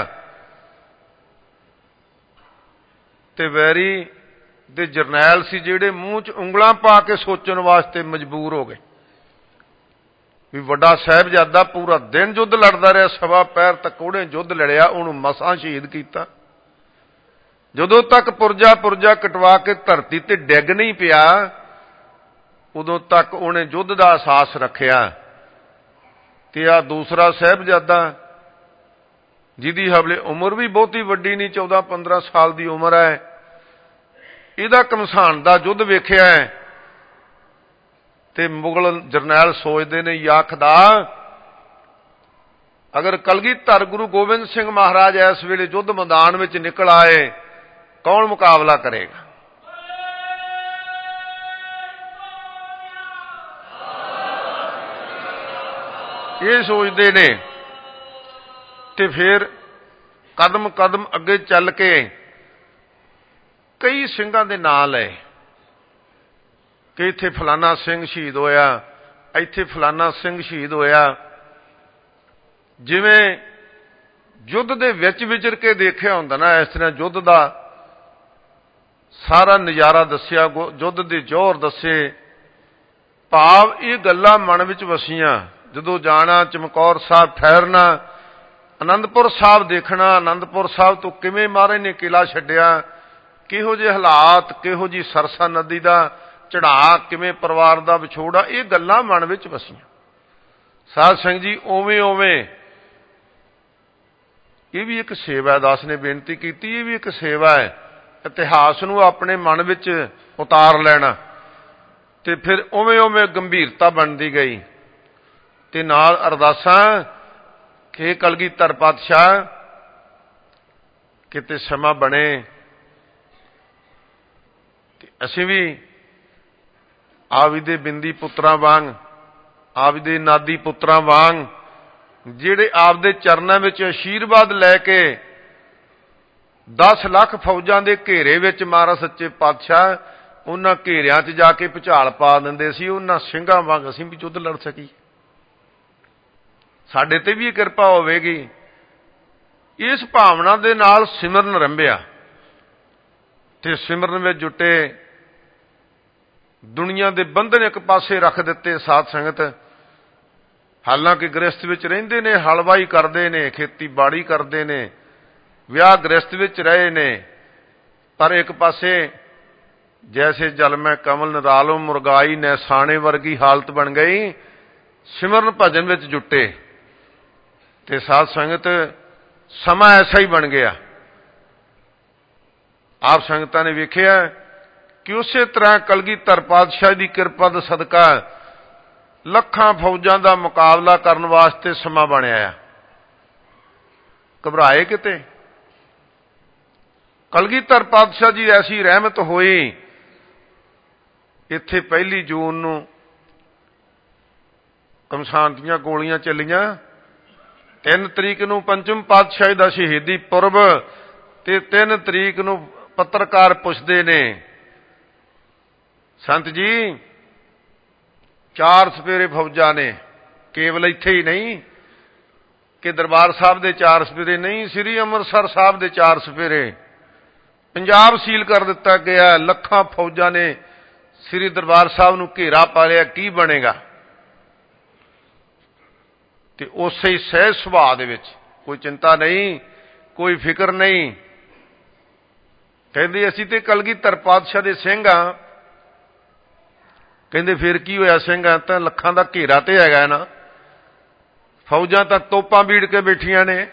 ਤੇ ਵੈਰੀ ਦੇ ਜਰਨੈਲ ਸੀ ਜਿਹੜੇ ਮੂੰਹ 'ਚ ਉਂਗਲਾਂ ਪਾ ਕੇ ਸੋਚਣ ਵਾਸਤੇ ਮਜਬੂਰ ਹੋ ਗਏ ਵੀ ਵੱਡਾ ਸਾਹਿਬਜ਼ਾਦਾ ਪੂਰਾ ਦਿਨ ਯੁੱਧ ਲੜਦਾ ਰਿਹਾ, ਸਵਾ ਪੈਰ ਤੱਕ ਉਹਨੇ ਯੁੱਧ ਲੜਿਆ, ਉਹਨੂੰ ਮਸਾਂ ਸ਼ਹੀਦ ਕੀਤਾ। ਜਦੋਂ ਤੱਕ ਪੁਰਜਾ ਕਟਵਾ ਕੇ ਧਰਤੀ ਤੇ ਡਿੱਗ ਨਹੀਂ ਪਿਆ, ਉਦੋਂ ਤੱਕ ਉਹਨੇ ਯੁੱਧ ਦਾ ਅਹਿਸਾਸ ਰੱਖਿਆ। ਤੇ ਆ ਦੂਸਰਾ ਸਾਹਿਬਜ਼ਾਦਾ, ਜਿਹਦੀ ਹਵਲੇ ਉਮਰ ਵੀ ਬਹੁਤੀ ਵੱਡੀ ਨਹੀਂ, 14-15 ਸਾਲ ਦੀ ਉਮਰ ਹੈ, ਇਹਦਾ ਘਮਸਾਣ ਦਾ ਯੁੱਧ ਵੇਖਿਆ ਤੇ ਮੁਗਲ ਜਰਨੈਲ ਸੋਚਦੇ ਨੇ, ਆਖਦਾ ਅਗਰ ਕਲਗੀਧਰ ਗੁਰੂ ਗੋਬਿੰਦ ਸਿੰਘ ਮਹਾਰਾਜ ਇਸ ਵੇਲੇ ਯੁੱਧ ਮੈਦਾਨ ਵਿੱਚ ਨਿਕਲ ਆਏ, ਕੌਣ ਮੁਕਾਬਲਾ ਕਰੇਗਾ? ਇਹ ਸੋਚਦੇ ਨੇ। ਤੇ ਫਿਰ ਕਦਮ ਕਦਮ ਅੱਗੇ ਚੱਲ ਕੇ ਕਈ ਸਿੰਘਾਂ ਦੇ ਨਾਂ ਲਏ ਕਿ ਇੱਥੇ ਫਲਾਨਾ ਸਿੰਘ ਸ਼ਹੀਦ ਹੋਇਆ, ਇੱਥੇ ਫਲਾਨਾ ਸਿੰਘ ਸ਼ਹੀਦ ਹੋਇਆ। ਜਿਵੇਂ ਯੁੱਧ ਦੇ ਵਿੱਚ ਵਿਚਰ ਕੇ ਦੇਖਿਆ ਹੁੰਦਾ ਨਾ, ਇਸ ਤਰ੍ਹਾਂ ਯੁੱਧ ਦਾ ਸਾਰਾ ਨਜ਼ਾਰਾ ਦੱਸਿਆ, ਯੁੱਧ ਦੇ ਜੌਹਰ ਦੱਸੇ। ਭਾਵ ਇਹ ਗੱਲਾਂ ਮਨ ਵਿੱਚ ਵਸੀਆਂ। ਜਦੋਂ ਜਾਣਾ, ਚਮਕੌਰ ਸਾਹਿਬ ਠਹਿਰਨਾ, ਆਨੰਦਪੁਰ ਸਾਹਿਬ ਦੇਖਣਾ, ਆਨੰਦਪੁਰ ਸਾਹਿਬ ਤੋਂ ਕਿਵੇਂ ਮਹਾਰਾਜ ਨੇ ਕਿਲਾ ਛੱਡਿਆ, ਕਿਹੋ ਜਿਹੇ ਹਾਲਾਤ, ਕਿਹੋ ਜਿਹੀ ਸਰਸਾ ਨਦੀ ਦਾ ਚੜਾਅ, ਕਿਵੇਂ ਪਰਿਵਾਰ ਦਾ ਵਿਛੋੜਾ, ਇਹ ਗੱਲਾਂ ਮਨ ਵਿੱਚ ਵਸੀਆਂ। ਸਾਧ ਸੰਗਤ ਜੀ, ਉਵੇਂ ਉਵੇਂ ਇਹ ਵੀ ਇੱਕ ਸੇਵਾ, ਦਾਸ ਨੇ ਬੇਨਤੀ ਕੀਤੀ, ਇਹ ਵੀ ਇੱਕ ਸੇਵਾ ਹੈ, ਇਤਿਹਾਸ ਨੂੰ ਆਪਣੇ ਮਨ ਵਿੱਚ ਉਤਾਰ ਲੈਣਾ। ਤੇ ਫਿਰ ਉਵੇਂ ਉਵੇਂ ਗੰਭੀਰਤਾ ਬਣਦੀ ਗਈ ਤੇ ਨਾਲ ਅਰਦਾਸਾਂ ਕਿ ਕਲਗੀਧਰ ਪਾਤਸ਼ਾਹ ਕਿਤੇ ਸਮਾਂ ਬਣੇ ਤੇ ਅਸੀਂ ਵੀ ਆਪ ਦੇ ਬਿੰਦੀ ਪੁੱਤਰਾਂ ਵਾਂਗ, ਆਪ ਦੇ ਨਾਦੀ ਪੁੱਤਰਾਂ ਵਾਂਗ, ਜਿਹੜੇ ਆਪ ਦੇ ਚਰਨਾਂ ਵਿੱਚ ਆਸ਼ੀਰਵਾਦ ਲੈ ਕੇ 10 ਲੱਖ ਫੌਜਾਂ ਦੇ ਘੇਰੇ ਵਿੱਚ ਮਹਾਰਾਜ ਸੱਚੇ ਪਾਤਸ਼ਾਹ ਉਹਨਾਂ ਘੇਰਿਆਂ 'ਚ ਜਾ ਕੇ ਭੁਚਾਲ ਪਾ ਦਿੰਦੇ ਸੀ, ਉਹਨਾਂ ਸਿੰਘਾਂ ਵਾਂਗ ਅਸੀਂ ਵੀ ਯੁੱਧ ਲੜ ਸਕੀਏ। ਸਾਡੇ ਤੇ ਵੀ ਇਹ ਕਿਰਪਾ ਹੋਵੇਗੀ। ਇਸ ਭਾਵਨਾ ਦੇ ਨਾਲ ਸਿਮਰਨ ਰੰਭਿਆ ਤੇ ਸਿਮਰਨ ਵਿੱਚ ਜੁਟੇ। ਦੁਨੀਆ ਦੇ ਬੰਧਨ ਇੱਕ ਪਾਸੇ ਰੱਖ ਦਿੱਤੇ ਸਾਧ ਸੰਗਤ। ਹਾਲਾਂਕਿ ਗ੍ਰਸਥ ਵਿੱਚ ਰਹਿੰਦੇ ਨੇ, ਹਲਵਾਈ ਕਰਦੇ ਨੇ, ਖੇਤੀਬਾੜੀ ਕਰਦੇ ਨੇ, ਵਿਆਹ ਗ੍ਰਸਥ ਵਿੱਚ ਰਹੇ ਨੇ, ਪਰ ਇੱਕ ਪਾਸੇ ਜੈਸੇ ਜਲ ਮੈਂ ਕਮਲ ਨਰਾਲੋ ਮੁਰਗਾਈ ਨੈਸਾਣੇ ਵਰਗੀ ਹਾਲਤ ਬਣ ਗਈ। ਸਿਮਰਨ ਭਜਨ ਵਿੱਚ ਜੁਟੇ ਤੇ ਸਾਧ ਸੰਗਤ ਸਮਾਂ ਐਸਾ ਹੀ ਬਣ ਗਿਆ। ਆਪ ਸੰਗਤਾਂ ਨੇ ਵੇਖਿਆ ਕਿ ਉਸੇ ਤਰ੍ਹਾਂ ਕਲਗੀਧਰ ਪਾਤਸ਼ਾਹ ਦੀ ਕਿਰਪਾ ਦਾ ਸਦਕਾ ਲੱਖਾਂ ਫੌਜਾਂ ਦਾ ਮੁਕਾਬਲਾ ਕਰਨ ਵਾਸਤੇ ਸਮਾਂ ਬਣਿਆ। ਘਬਰਾਏ ਕਿਤੇ? ਕਲਗੀਧਰ ਪਾਤਸ਼ਾਹ ਜੀ ਐਸੀ ਰਹਿਮਤ ਹੋਈ, ਇੱਥੇ 1 ਜੂਨ ਨੂੰ ਘਮਸਾਨ ਦੀਆਂ ਗੋਲੀਆਂ ਚੱਲੀਆਂ, 3 ਤਰੀਕ ਨੂੰ ਪੰਚਮ ਪਾਤਸ਼ਾਹੀ ਦਾ ਸ਼ਹੀਦੀ ਪੁਰਬ ਤੇ 3 ਤਰੀਕ ਨੂੰ ਪੱਤਰਕਾਰ ਪੁੱਛਦੇ ਨੇ, ਸੰਤ ਜੀ 4 ਸਪੇਰੇ ਫੌਜਾਂ ਨੇ, ਕੇਵਲ ਇੱਥੇ ਹੀ ਨਹੀਂ ਕਿ ਦਰਬਾਰ ਸਾਹਿਬ ਦੇ 4 ਸਪੇਰੇ ਨਹੀਂ, ਸ੍ਰੀ ਅੰਮ੍ਰਿਤਸਰ ਸਾਹਿਬ ਦੇ 4 ਸਪੇਰੇ, ਪੰਜਾਬ ਸੀਲ ਕਰ ਦਿੱਤਾ ਗਿਆ। ਲੱਖਾਂ ਫੌਜਾਂ ਨੇ ਸ੍ਰੀ ਦਰਬਾਰ ਸਾਹਿਬ ਨੂੰ ਘੇਰਾ ਪਾ ਲਿਆ, ਕੀ ਬਣੇਗਾ? ਤੇ ਉਸੇ ਹੀ ਸਹਿਜ ਸੁਭਾਅ ਦੇ ਵਿੱਚ ਕੋਈ ਚਿੰਤਾ ਨਹੀਂ, ਕੋਈ ਫਿਕਰ ਨਹੀਂ। ਕਹਿੰਦੇ ਅਸੀਂ ਤੇ ਕਲਗੀਧਰ ਪਾਤਸ਼ਾਹ ਦੇ ਸਿੰਘ ਆ। ਕਹਿੰਦੇ ਫਿਰ ਕੀ ਹੋਇਆ? ਸਿੰਘਾਂ ਤਾਂ ਲੱਖਾਂ ਦਾ ਘੇਰਾ ਤੇ ਹੈਗਾ ਨਾ, ਫੌਜਾਂ ਤਾਂ ਤੋਪਾਂ ਬੀੜ ਕੇ ਬੈਠੀਆਂ ਨੇ।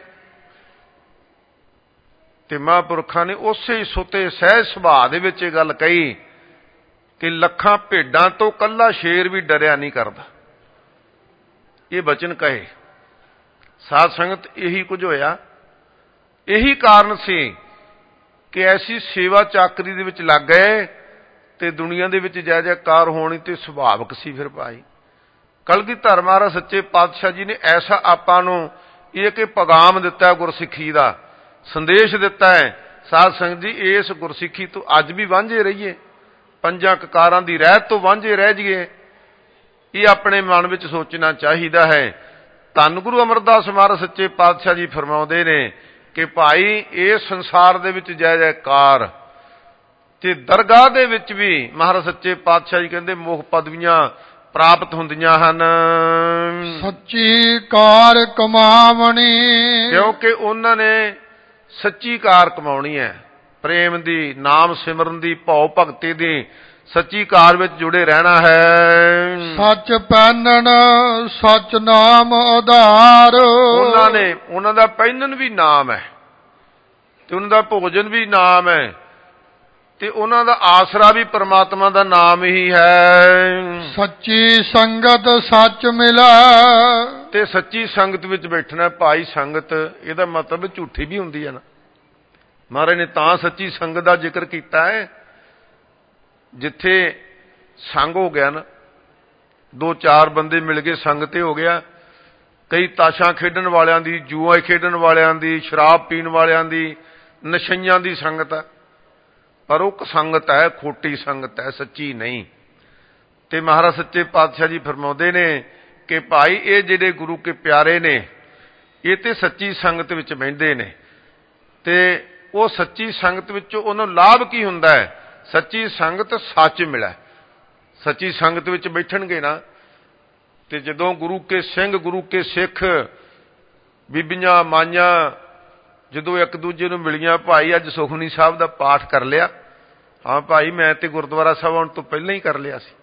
ਤੇ ਮਹਾਂਪੁਰਖਾਂ ਨੇ ਉਸੇ ਹੀ ਸੁੱਤੇ ਸਹਿਜ ਸੁਭਾਅ ਦੇ ਵਿੱਚ ਇਹ ਗੱਲ ਕਹੀ ਕਿ ਲੱਖਾਂ ਭੇਡਾਂ ਤੋਂ ਕੱਲਾ ਸ਼ੇਰ ਵੀ ਡਰਿਆ ਨਹੀਂ ਕਰਦਾ। ਇਹ ਬਚਨ ਕਹੇ। ਸਾਧ ਸੰਗਤ, ਇਹੀ ਕੁਝ ਹੋਇਆ। ਇਹੀ ਕਾਰਨ ਸੀ ਕਿ ਐਸੀ ਸੇਵਾ ਚਾਕਰੀ ਦੇ ਵਿੱਚ ਲੱਗ ਗਏ ਤੇ ਦੁਨੀਆ ਦੇ ਵਿੱਚ ਜੈ ਜੈਕਾਰ ਹੋਣੀ ਤੇ ਸੁਭਾਵਿਕ ਸੀ। ਫਿਰ ਭਾਈ ਕਲਗੀਧਰ ਮਹਾਰਾਜ ਸੱਚੇ ਪਾਤਸ਼ਾਹ ਜੀ ਨੇ ਐਸਾ ਆਪਾਂ ਨੂੰ ਇਹ ਕਿ ਪੈਗਾਮ ਦਿੱਤਾ, ਗੁਰਸਿੱਖੀ ਦਾ ਸੰਦੇਸ਼ ਦਿੱਤਾ ਹੈ। ਸਾਧ ਸੰਗਤ ਜੀ, ਇਸ ਗੁਰਸਿੱਖੀ ਤੋਂ ਅੱਜ ਵੀ ਵਾਂਝੇ ਰਹੀਏ, 5 ਕਕਾਰਾਂ ਦੀ ਰਹਿਤ ਤੋਂ ਵਾਂਝੇ ਰਹਿ ਜਾਈਏ, ਇਹ ਆਪਣੇ ਮਨ ਵਿੱਚ ਸੋਚਣਾ ਚਾਹੀਦਾ ਹੈ। ਧੰਨ ਗੁਰੂ ਅਮਰਦਾਸ ਮਹਾਰਾਜ ਸੱਚੇ ਪਾਤਸ਼ਾਹ ਜੀ ਫਰਮਾਉਂਦੇ ਨੇ ਕਿ ਭਾਈ ਇਸ ਸੰਸਾਰ ਦੇ ਵਿੱਚ ਜੈ ਜੈਕਾਰ ਤੇ ਦਰਗਾਹ ਦੇ ਵਿੱਚ ਵੀ ਮਹਾਰਾਜ ਸੱਚੇ ਪਾਤਸ਼ਾਹ ਜੀ ਕਹਿੰਦੇ ਮੁਖ ਪਦਵੀਆਂ ਪ੍ਰਾਪਤ ਹੁੰਦੀਆਂ ਹਨ। ਸੱਚੀ ਕਾਰ ਕਮਾਵਣੀ, ਕਿਉਂਕਿ ਉਹਨਾਂ ਨੇ ਸੱਚੀ ਕਾਰ ਕਮਾਉਣੀ ਹੈ। ਪ੍ਰੇਮ ਦੀ, ਨਾਮ ਸਿਮਰਨ ਦੀ, ਭਉ ਭਗਤੀ ਦੀ ਸੱਚੀ ਕਾਰ ਵਿੱਚ ਜੁੜੇ ਰਹਿਣਾ ਹੈ। ਸੱਚ ਪਹਿਨਣ ਸੱਚ ਨਾਮ ਆਧਾਰ। ਉਹਨਾਂ ਦਾ ਪਹਿਨਣ ਵੀ ਨਾਮ ਹੈ ਤੇ ਉਹਨਾਂ ਦਾ ਭੋਜਨ ਵੀ ਨਾਮ ਹੈ ਤੇ ਉਹਨਾਂ ਦਾ ਆਸਰਾ ਵੀ ਪ੍ਰਮਾਤਮਾ ਦਾ ਨਾਮ ਹੀ ਹੈ। ਸੱਚੀ ਸੰਗਤ ਸੱਚ ਮਿਲੈ। ਤੇ ਸੱਚੀ ਸੰਗਤ ਵਿੱਚ ਬੈਠਣਾ। ਭਾਈ ਸੰਗਤ ਇਹਦਾ ਮਤਲਬ ਝੂਠੀ ਵੀ ਹੁੰਦੀ ਹੈ ਨਾ। ਮਹਾਰਾਜ ਨੇ ਤਾਂ ਸੱਚੀ ਸੰਗਤ ਦਾ ਜ਼ਿਕਰ ਕੀਤਾ ਹੈ ਜਿੱਥੇ ਸੰਗ ਹੋ ਗਿਆ ਨਾ, 2-4 ਬੰਦੇ ਮਿਲ ਕੇ ਸੰਗ ਤੇ ਹੋ ਗਿਆ। ਕਈ ਤਾਸ਼ਾਂ ਖੇਡਣ ਵਾਲਿਆਂ ਦੀ, ਜੂਆ ਖੇਡਣ ਵਾਲਿਆਂ ਦੀ, ਸ਼ਰਾਬ ਪੀਣ ਵਾਲਿਆਂ ਦੀ, ਨਸ਼ਈਆਂ ਦੀ ਸੰਗਤ ਹੈ, ਪਰ ਉਹ ਸੰਗਤ ਹੈ, ਖੋਟੀ ਸੰਗਤ ਹੈ, ਸੱਚੀ ਨਹੀਂ। ਤੇ ਮਹਾਰਾਜ ਸੱਚੇ ਪਾਤਸ਼ਾਹ ਜੀ ਫਰਮਾਉਂਦੇ ਨੇ ਕਿ ਭਾਈ ਇਹ ਜਿਹੜੇ ਗੁਰੂ ਕੇ ਪਿਆਰੇ ਨੇ ਇਹ ਤੇ ਸੱਚੀ ਸੰਗਤ ਵਿੱਚ ਬਹਿੰਦੇ ਨੇ ਤੇ ਉਹ ਸੱਚੀ ਸੰਗਤ ਵਿੱਚੋਂ ਉਹਨਾਂ ਨੂੰ ਲਾਭ ਕੀ ਹੁੰਦਾ ਹੈ? ਸੱਚੀ ਸੰਗਤ ਸੱਚ ਮਿਲੇ। ਸੱਚੀ ਸੰਗਤ ਵਿੱਚ ਬੈਠਣਗੇ ਨਾ ਤੇ ਜਦੋਂ ਗੁਰੂ ਕੇ ਸਿੰਘ, ਗੁਰੂ ਕੇ ਸਿੱਖ, ਬੀਬੀਆਂ, ਮਾਈਆਂ ਜਦੋਂ ਇੱਕ ਦੂਜੇ ਨੂੰ ਮਿਲੀਆਂ, ਭਾਈ ਅੱਜ ਸੁਖਮਨੀ ਸਾਹਿਬ ਦਾ ਪਾਠ ਕਰ ਲਿਆ? ਹਾਂ ਭਾਈ ਮੈਂ ਤੇ ਗੁਰਦੁਆਰਾ ਸਾਹਿਬ ਆਉਣ ਤੋਂ ਪਹਿਲਾਂ ਹੀ ਕਰ ਲਿਆ ਸੀ।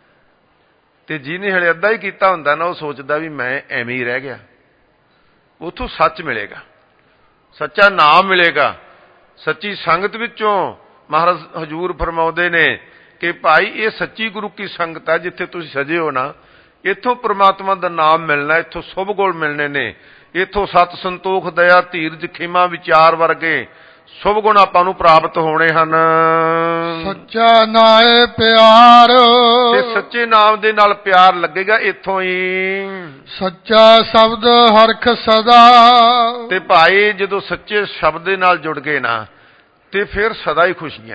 ਤੇ ਜਿਹਨੇ ਹਲੇ ਅੱਧਾ ਹੀ ਕੀਤਾ ਹੁੰਦਾ ਨਾ ਉਹ ਸੋਚਦਾ ਵੀ ਮੈਂ ਐਵੇਂ ਹੀ ਰਹਿ ਗਿਆ। ਉੱਥੋਂ ਸੱਚ ਮਿਲੇਗਾ, ਸੱਚਾ ਨਾਮ ਮਿਲੇਗਾ। ਸੱਚੀ ਸੰਗਤ ਵਿੱਚੋਂ ਮਹਾਰਾਜ ਹਜ਼ੂਰ ਫਰਮਾਉਂਦੇ ਨੇ ਕਿ ਭਾਈ ਇਹ ਸੱਚੀ ਗੁਰੂ ਕੀ ਸੰਗਤ ਹੈ। ਜਿੱਥੇ ਤੁਸੀਂ ਸਜੇ ਹੋ ਨਾ, ਇੱਥੋਂ ਪ੍ਰਮਾਤਮਾ ਦਾ ਨਾਮ ਮਿਲਣਾ, ਇੱਥੋਂ ਸ਼ੁਭ ਗੁਣ ਮਿਲਣੇ ਨੇ, ਇੱਥੋਂ ਸਤ, ਸੰਤੋਖ, ਦਇਆ, ਧੀਰਜ, ਖਿਮਾ, ਵਿਚਾਰ ਵਰਗੇ ਸ਼ੁਭ ਗੁਣ ਆਪਾਂ ਨੂੰ ਪ੍ਰਾਪਤ ਹੋਣੇ ਹਨ। ਸੱਚਾ ਨਾਏ ਪਿਆਰ। ਤੇ ਸੱਚੇ ਨਾਮ ਦੇ ਨਾਲ ਪਿਆਰ ਲੱਗੇਗਾ ਇੱਥੋਂ ਹੀ। ਸੱਚਾ ਸ਼ਬਦ ਹਰਖ ਸਦਾ। ਤੇ ਭਾਈ ਜਦੋਂ ਸੱਚੇ ਸ਼ਬਦ ਦੇ ਨਾਲ ਜੁੜ ਗਏ ਨਾ ਤੇ ਫਿਰ ਸਦਾ ਹੀ ਖੁਸ਼ੀਆਂ।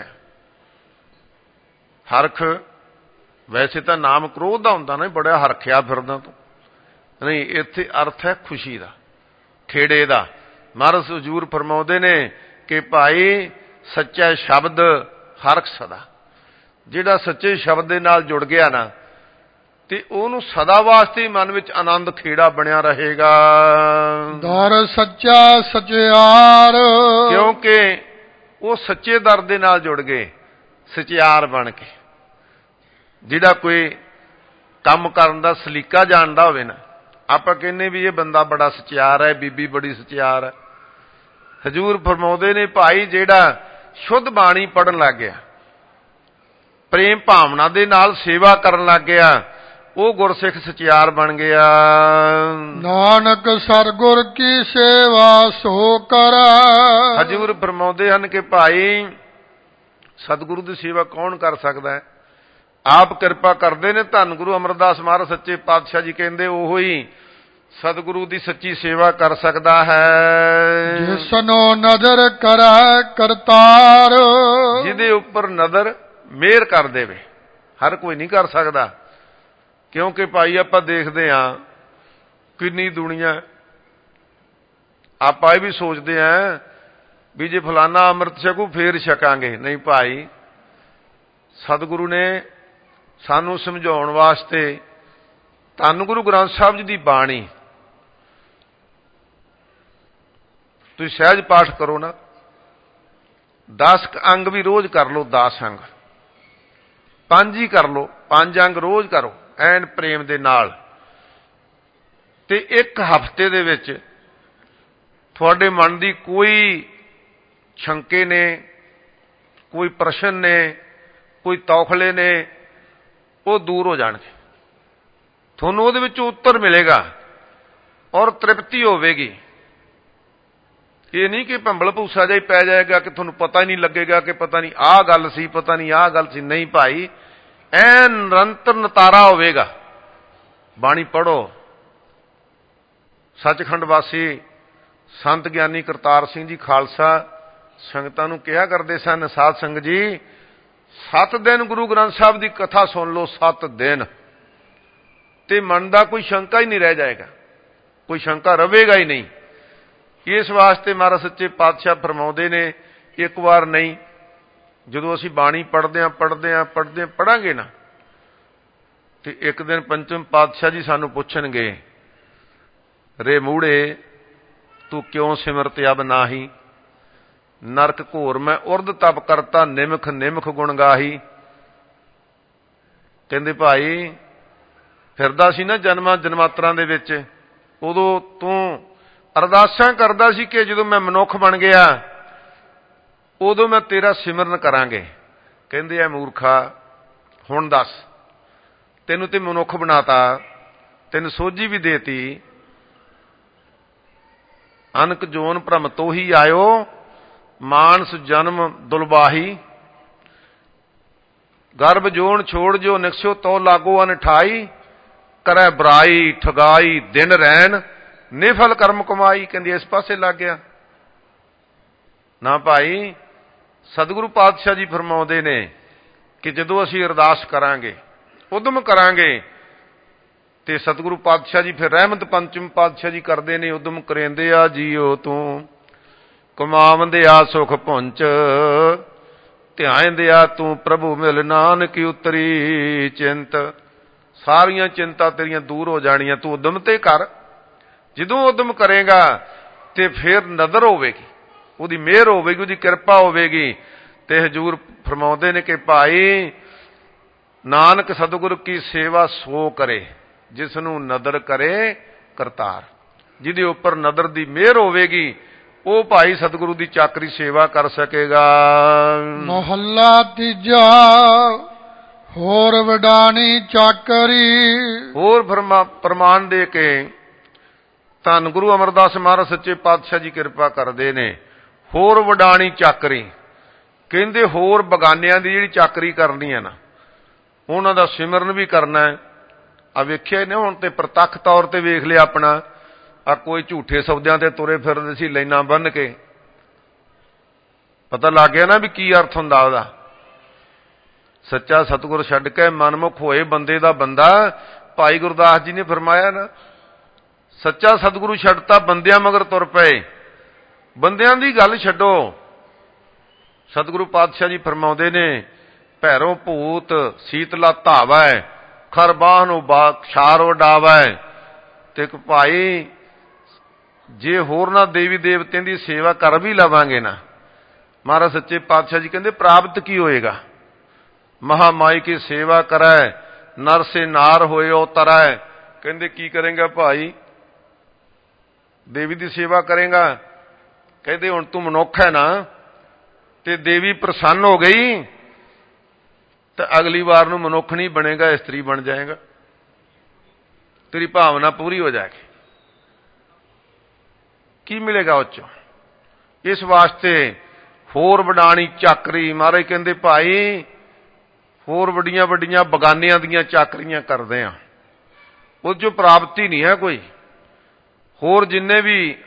ਹਰਖ ਵੈਸੇ ਤਾਂ ਨਾਮ ਕ੍ਰੋਧ ਦਾ ਹੁੰਦਾ ਨਾ, ਬੜਾ ਹਰਖਿਆ ਫਿਰਦਾ ਤੂੰ, ਨਹੀਂ, ਇੱਥੇ ਅਰਥ ਹੈ ਖੁਸ਼ੀ ਦਾ, ਖੇੜੇ ਦਾ। ਮਹਾਰਾਜ ਹਜ਼ੂਰ ਫਰਮਾਉਂਦੇ ਨੇ ਕਿ ਭਾਈ ਸੱਚਾ ਸ਼ਬਦ ਹਰਖ ਸਦਾ। ਜਿਹੜਾ ਸੱਚੇ ਸ਼ਬਦ ਦੇ ਨਾਲ ਜੁੜ ਗਿਆ ਨਾ ਤੇ ਉਹਨੂੰ ਸਦਾ ਵਾਸਤੇ ਮਨ ਵਿੱਚ ਆਨੰਦ ਖੇੜਾ ਬਣਿਆ ਰਹੇਗਾ। ਦਰ ਸੱਚਾ ਸਚਿਆਰ। ਕਿਉਂਕਿ ਉਹ ਸੱਚੇ ਦਰ ਦੇ ਨਾਲ ਜੁੜ ਗਏ, ਸਚਿਆਰ ਬਣ ਕੇ। ਜਿਹੜਾ ਕੋਈ ਕੰਮ ਕਰਨ ਦਾ ਸਲੀਕਾ ਜਾਣਦਾ ਹੋਵੇ ਨਾ, ਆਪਾਂ ਕਹਿੰਦੇ ਵੀ ਇਹ ਬੰਦਾ ਬੜਾ ਸਚਿਆਰ ਹੈ, ਬੀਬੀ ਬੜੀ ਸਚਿਆਰ ਹੈ। ਹਜ਼ੂਰ ਫਰਮਾਉਂਦੇ ਨੇ ਭਾਈ ਜਿਹੜਾ ਸ਼ੁੱਧ ਬਾਣੀ ਪੜ੍ਹਨ ਲੱਗ ਗਿਆ, ਪ੍ਰੇਮ ਭਾਵਨਾ ਦੇ ਨਾਲ ਸੇਵਾ ਕਰਨ ਲੱਗ ਗਿਆ, ਉਹ ਗੁਰਸਿੱਖ ਸਚਿਆਰ ਬਣ ਗਿਆ। ਨਾਨਕ ਸਰਗੁਰ ਕੀ ਸੇਵਾ ਸੋ ਕਰ। ਹਜ਼ੂਰ ਫਰਮਾਉਂਦੇ ਹਨ ਕਿ ਭਾਈ ਸਤਿਗੁਰੂ ਦੀ ਸੇਵਾ ਕੌਣ ਕਰ ਸਕਦਾ ਹੈ? ਆਪ ਕਿਰਪਾ ਕਰਦੇ ਨੇ ਧੰਨ ਗੁਰੂ ਅਮਰਦਾਸ ਮਹਾਰਾਜ ਸੱਚੇ ਪਾਤਸ਼ਾਹ ਜੀ ਕਹਿੰਦੇ ਉਹੋ ਹੀ ਸਤਿਗੁਰੂ ਦੀ ਸੱਚੀ ਸੇਵਾ ਕਰ ਸਕਦਾ ਹੈ। ਜਿਸਨੋ ਨਜ਼ਰ ਕਰੈ ਕਰਤਾਰ। ਜਿਹਦੇ ਉੱਪਰ ਨਜ਼ਰ ਮਿਹਰ ਕਰ ਦੇਵੇ। ਹਰ ਕੋਈ ਨਹੀਂ ਕਰ ਸਕਦਾ, ਕਿਉਂਕਿ ਭਾਈ ਆਪਾਂ ਦੇਖਦੇ ਹਾਂ ਕਿੰਨੀ ਦੁਨੀਆ, ਆਪਾਂ ਇਹ ਵੀ ਸੋਚਦੇ ਹਾਂ ਵੀ ਜੇ ਫਲਾਨਾ ਅੰਮ੍ਰਿਤ ਛਕੂ ਫੇਰ ਛਕਾਂਗੇ। ਨਹੀਂ ਭਾਈ, ਸਤਿਗੁਰੂ ਨੇ ਸਾਨੂੰ ਸਮਝਾਉਣ ਵਾਸਤੇ ਧੰਨ ਗੁਰੂ ਗ੍ਰੰਥ ਸਾਹਿਬ ਜੀ ਦੀ ਬਾਣੀ, ਤੁਸੀਂ ਸਹਿਜ ਪਾਠ ਕਰੋ ਨਾ, 10 ਅੰਗ ਵੀ ਰੋਜ਼ ਕਰ ਲਓ, 10 ਅੰਗ 5 ਹੀ ਕਰ ਲਓ, 5 ਅੰਗ ਰੋਜ਼ ਕਰੋ ਐਨ ਪ੍ਰੇਮ ਦੇ ਨਾਲ, ਤੇ 1 ਹਫ਼ਤੇ ਦੇ ਵਿੱਚ ਤੁਹਾਡੇ ਮਨ ਦੀ ਕੋਈ ਸ਼ੰਕੇ ਨੇ, ਕੋਈ ਪ੍ਰਸ਼ਨ ਨੇ, ਕੋਈ ਤੌਖਲੇ ਨੇ, ਉਹ ਦੂਰ ਹੋ ਜਾਣਗੇ। ਤੁਹਾਨੂੰ ਉਹਦੇ ਵਿੱਚੋਂ ਉੱਤਰ ਮਿਲੇਗਾ ਔਰ ਤ੍ਰਿਪਤੀ ਹੋਵੇਗੀ। ਇਹ ਨਹੀਂ ਕਿ ਭੰਬਲ ਭੂਸਾ ਜਿਹਾ ਹੀ ਪੈ ਜਾਏਗਾ ਕਿ ਤੁਹਾਨੂੰ ਪਤਾ ਹੀ ਨਹੀਂ ਲੱਗੇਗਾ ਕਿ ਪਤਾ ਨਹੀਂ ਆਹ ਗੱਲ ਸੀ, ਪਤਾ ਨਹੀਂ ਆਹ ਗੱਲ ਸੀ। ਨਹੀਂ ਭਾਈ, ਐਨ ਨਿਰੰਤਰ ਨਤਾਰਾ ਹੋਵੇਗਾ। ਬਾਣੀ ਪੜ੍ਹੋ। ਸੱਚਖੰਡ ਵਾਸੀ ਸੰਤ ਗਿਆਨੀ ਕਰਤਾਰ ਸਿੰਘ ਜੀ ਖਾਲਸਾ ਸੰਗਤਾਂ ਨੂੰ ਕਿਹਾ ਕਰਦੇ ਸਨ, ਸਾਧ ਸੰਗਤ ਜੀ 7 ਦਿਨ ਗੁਰੂ ਗ੍ਰੰਥ ਸਾਹਿਬ ਦੀ ਕਥਾ ਸੁਣ ਲਓ, 7 ਦਿਨ, ਤੇ ਮਨ ਦਾ ਕੋਈ ਸ਼ੰਕਾ ਹੀ ਨਹੀਂ ਰਹਿ ਜਾਏਗਾ, ਕੋਈ ਸ਼ੰਕਾ ਰਵੇਗਾ ਹੀ ਨਹੀਂ। ਇਸ ਵਾਸਤੇ ਮਹਾਰਾਜ ਸੱਚੇ ਪਾਤਸ਼ਾਹ ਫਰਮਾਉਂਦੇ ਨੇ, ਇੱਕ ਵਾਰ ਨਹੀਂ, ਜਦੋਂ ਅਸੀਂ ਬਾਣੀ ਪੜ੍ਹਾਂਗੇ ਨਾ, ਤੇ ਇੱਕ ਦਿਨ ਪੰਚਮ ਪਾਤਸ਼ਾਹ ਜੀ ਸਾਨੂੰ ਪੁੱਛਣਗੇ, ਰੇ ਮੂੜੇ ਤੂੰ ਕਿਉਂ ਸਿਮਰਤ ਅਬ ਨਾਹੀ? ਨਰਕ ਘੋਰ ਮੈਂ ਉਰਦ ਤਪ ਕਰਤਾ, ਨਿਮਖ ਨਿਮਖ ਗੁਣ ਗਾਹੀ। ਕਹਿੰਦੇ ਭਾਈ ਫਿਰਦਾ ਸੀ ਨਾ ਜਨਮਾਂ ਜਨਮਾਤਰਾਂ ਦੇ ਵਿੱਚ, ਉਦੋਂ ਤੂੰ ਅਰਦਾਸਾਂ ਕਰਦਾ ਸੀ ਕਿ ਜਦੋਂ ਮੈਂ ਮਨੁੱਖ ਬਣ ਗਿਆ ਉਦੋਂ ਮੈਂ ਤੇਰਾ ਸਿਮਰਨ ਕਰਾਂਗੇ। ਕਹਿੰਦੇ ਐ ਮੂਰਖਾ, ਹੁਣ ਦੱਸ, ਤੈਨੂੰ ਤੇ ਮਨੁੱਖ ਬਣਾਤਾ, ਤੈਨੂੰ ਸੋਝੀ ਵੀ ਦੇਤੀ। ਅਨਕ ਜੋਨ ਭ੍ਰਮ ਤੋਂ ਹੀ ਆਇਓ, ਮਾਨਸ ਜਨਮ ਦੁਲਬਾਹੀ। ਗਰਭ ਜੋਨ ਛੋੜ ਜੋ ਨਿਕਸਿਓ ਤੋ ਲਾਗੋ ਅਨਠਾਈ, ਕਰੈ ਬੁਰਾਈ ਠਗਾਈ ਦਿਨ ਰਹਿਣ, ਨਿਫਲ ਕਰਮ ਕਮਾਈ। ਕਹਿੰਦੀ ਇਸ ਪਾਸੇ ਲੱਗ ਗਿਆ ਨਾ ਭਾਈ। ਸਤਿਗੁਰੂ ਪਾਤਸ਼ਾਹ ਜੀ ਫਰਮਾਉਂਦੇ ਨੇ ਕਿ ਜਦੋਂ ਅਸੀਂ ਅਰਦਾਸ ਕਰਾਂਗੇ, ਉਦਮ ਕਰਾਂਗੇ, ਤੇ ਸਤਿਗੁਰੂ ਪਾਤਸ਼ਾਹ ਜੀ ਫਿਰ ਰਹਿਮਤ ਪੰਚਮ ਪਾਤਸ਼ਾਹ ਜੀ ਕਰਦੇ ਨੇ, ਉਦਮ ਕਰੇਂਦੇ ਆ ਜੀਓ ਤੂੰ ਕਮਾਵੰਦੇ ਆ ਸੁਖ ਪੁੰਚ, ਧਿਆਇਂਦੇ ਆ ਤੂੰ ਪ੍ਰਭੂ ਮਿਲ ਨਾਨਕ ਉਤਰੀ ਚਿੰਤ। ਸਾਰੀਆਂ ਚਿੰਤਾ ਤੇਰੀਆਂ ਦੂਰ ਹੋ ਜਾਣੀਆਂ, ਤੂੰ ਉਦਮ ਤੇ ਕਰ। ਜਦੋਂ ਉਦਮ ਕਰੇਗਾ ਤੇ ਫਿਰ ਨਜ਼ਰ ਹੋਵੇਗੀ, ਉਹਦੀ ਮਿਹਰ ਹੋਵੇਗੀ, ਉਹਦੀ ਕਿਰਪਾ ਹੋਵੇਗੀ। ਤੇ ਹਜ਼ੂਰ ਫਰਮਾਉਂਦੇ ਨੇ ਕਿ ਭਾਈ ਨਾਨਕ ਸਤਿਗੁਰੂ ਕੀ ਸੇਵਾ ਸੋ ਕਰੇ, ਜਿਸ ਨੂੰ ਨਦਰ ਕਰੇ ਕਰਤਾਰ। ਜਿਹਦੇ ਉੱਪਰ ਨਦਰ ਦੀ ਮਿਹਰ ਹੋਵੇਗੀ ਉਹ ਭਾਈ ਸਤਿਗੁਰੂ ਦੀ ਚਾਕਰੀ ਸੇਵਾ ਕਰ ਸਕੇਗਾ। ਮਹੱਲਾ ਤੀਜਾ। ਹੋਰ ਵਡਾਣੀ ਚਾਕਰੀ। ਹੋਰ ਪ੍ਰਮਾਣ ਦੇ ਕੇ ਧੰਨ ਗੁਰੂ ਅਮਰਦਾਸ ਮਹਾਰਾਜ ਸੱਚੇ ਪਾਤਸ਼ਾਹ ਜੀ ਕਿਰਪਾ ਕਰਦੇ ਨੇ। ਹੋਰ ਵਡਾਣੀ ਚਾਕਰੀ, ਕਹਿੰਦੇ ਹੋਰ ਬਗਾਨਿਆਂ ਦੀ ਜਿਹੜੀ ਚਾਕਰੀ ਕਰਨੀ ਹੈ ਨਾ, ਉਹਨਾਂ ਦਾ ਸਿਮਰਨ ਵੀ ਕਰਨਾ ਹੈ। ਆ ਵੇਖਿਆ ਨੇ ਹੁਣ ਤੇ ਪ੍ਰਤੱਖ ਤੌਰ ਤੇ ਵੇਖ ਲਿਆ ਆਪਣਾ, ਆ ਕੋਈ ਝੂਠੇ ਸੌਦਿਆਂ ਤੇ ਤੁਰੇ ਫਿਰਦੇ ਸੀ ਲਾਈਨਾਂ ਬੰਨ੍ਹ ਕੇ, ਪਤਾ ਲੱਗ ਗਿਆ ਨਾ ਵੀ ਕੀ ਅਰਥ ਹੁੰਦਾ ਉਹਦਾ। ਸੱਚਾ ਸਤਿਗੁਰ ਛੱਡ ਕੇ ਮਨਮੁਖ ਹੋਏ ਬੰਦੇ ਦਾ ਬੰਦਾ, ਭਾਈ ਗੁਰਦਾਸ ਜੀ ਨੇ ਫਰਮਾਇਆ ਨਾ, ਸੱਚਾ ਸਤਿਗੁਰੂ ਛੱਡਤਾ ਬੰਦਿਆਂ ਮਗਰ ਤੁਰ ਪਏ। ਬੰਦਿਆਂ ਦੀ ਗੱਲ ਛੱਡੋ, ਸਤਿਗੁਰੂ ਪਾਤਸ਼ਾਹ ਜੀ ਫਰਮਾਉਂਦੇ ਨੇ ਭੈਰੋਂ ਭੂਤ ਸੀਤਲਾ ਧਾਵੈ, ਖਰ ਬਾਹ ਨੂੰ ਛਾਰ ਉਡਾਵੈ। ਤੇ ਭਾਈ ਜੇ ਹੋਰ ਨਾ ਦੇਵੀ ਦੇਵਤਿਆਂ ਦੀ ਸੇਵਾ ਕਰ ਵੀ ਲਵਾਂਗੇ ਨਾ, ਮਹਾਰਾਜ ਸੱਚੇ ਪਾਤਸ਼ਾਹ ਜੀ ਕਹਿੰਦੇ ਪ੍ਰਾਪਤ ਕੀ ਹੋਏਗਾ। ਮਹਾਮਾਈ ਕੀ ਸੇਵਾ ਕਰੈ, ਨਰ ਸੇ ਨਾਰ ਹੋਏ ਉਤਰੈ। ਕਹਿੰਦੇ ਕੀ ਕਰੇਗਾ ਭਾਈ, ਦੇਵੀ ਦੀ ਸੇਵਾ ਕਰੇਗਾ। ਕਹਿੰਦੇ ਹੁਣ ਤੂੰ ਮਨੁੱਖ ਹੈ ਨਾ, ਤੇ ਦੇਵੀ ਪ੍ਰਸੰਨ ਹੋ ਗਈ ਤਾਂ ਅਗਲੀ ਵਾਰ ਨੂੰ ਮਨੁੱਖ ਨਹੀਂ ਬਣੇਗਾ, ਇਸਤਰੀ ਬਣ ਜਾਏਗਾ, ਤੇਰੀ ਭਾਵਨਾ ਪੂਰੀ ਹੋ ਜਾਏਗੀ। ਕੀ ਮਿਲੇਗਾ ਉਹ ਚੋਂ? ਇਸ ਵਾਸਤੇ ਹੋਰ ਵਡਾਣੀ ਚਾਕਰੀ। ਮਹਾਰਾਜ ਕਹਿੰਦੇ ਭਾਈ ਹੋਰ ਵੱਡੀਆਂ ਵੱਡੀਆਂ ਬਗਾਨਿਆਂ ਦੀਆਂ ਚਾਕਰੀਆਂ ਕਰਦੇ ਆ, ਉਹ ਚੋਂ ਪ੍ਰਾਪਤੀ ਨਹੀਂ ਹੈ ਕੋਈ। ਹੋਰ ਜਿੰਨੇ ਵੀ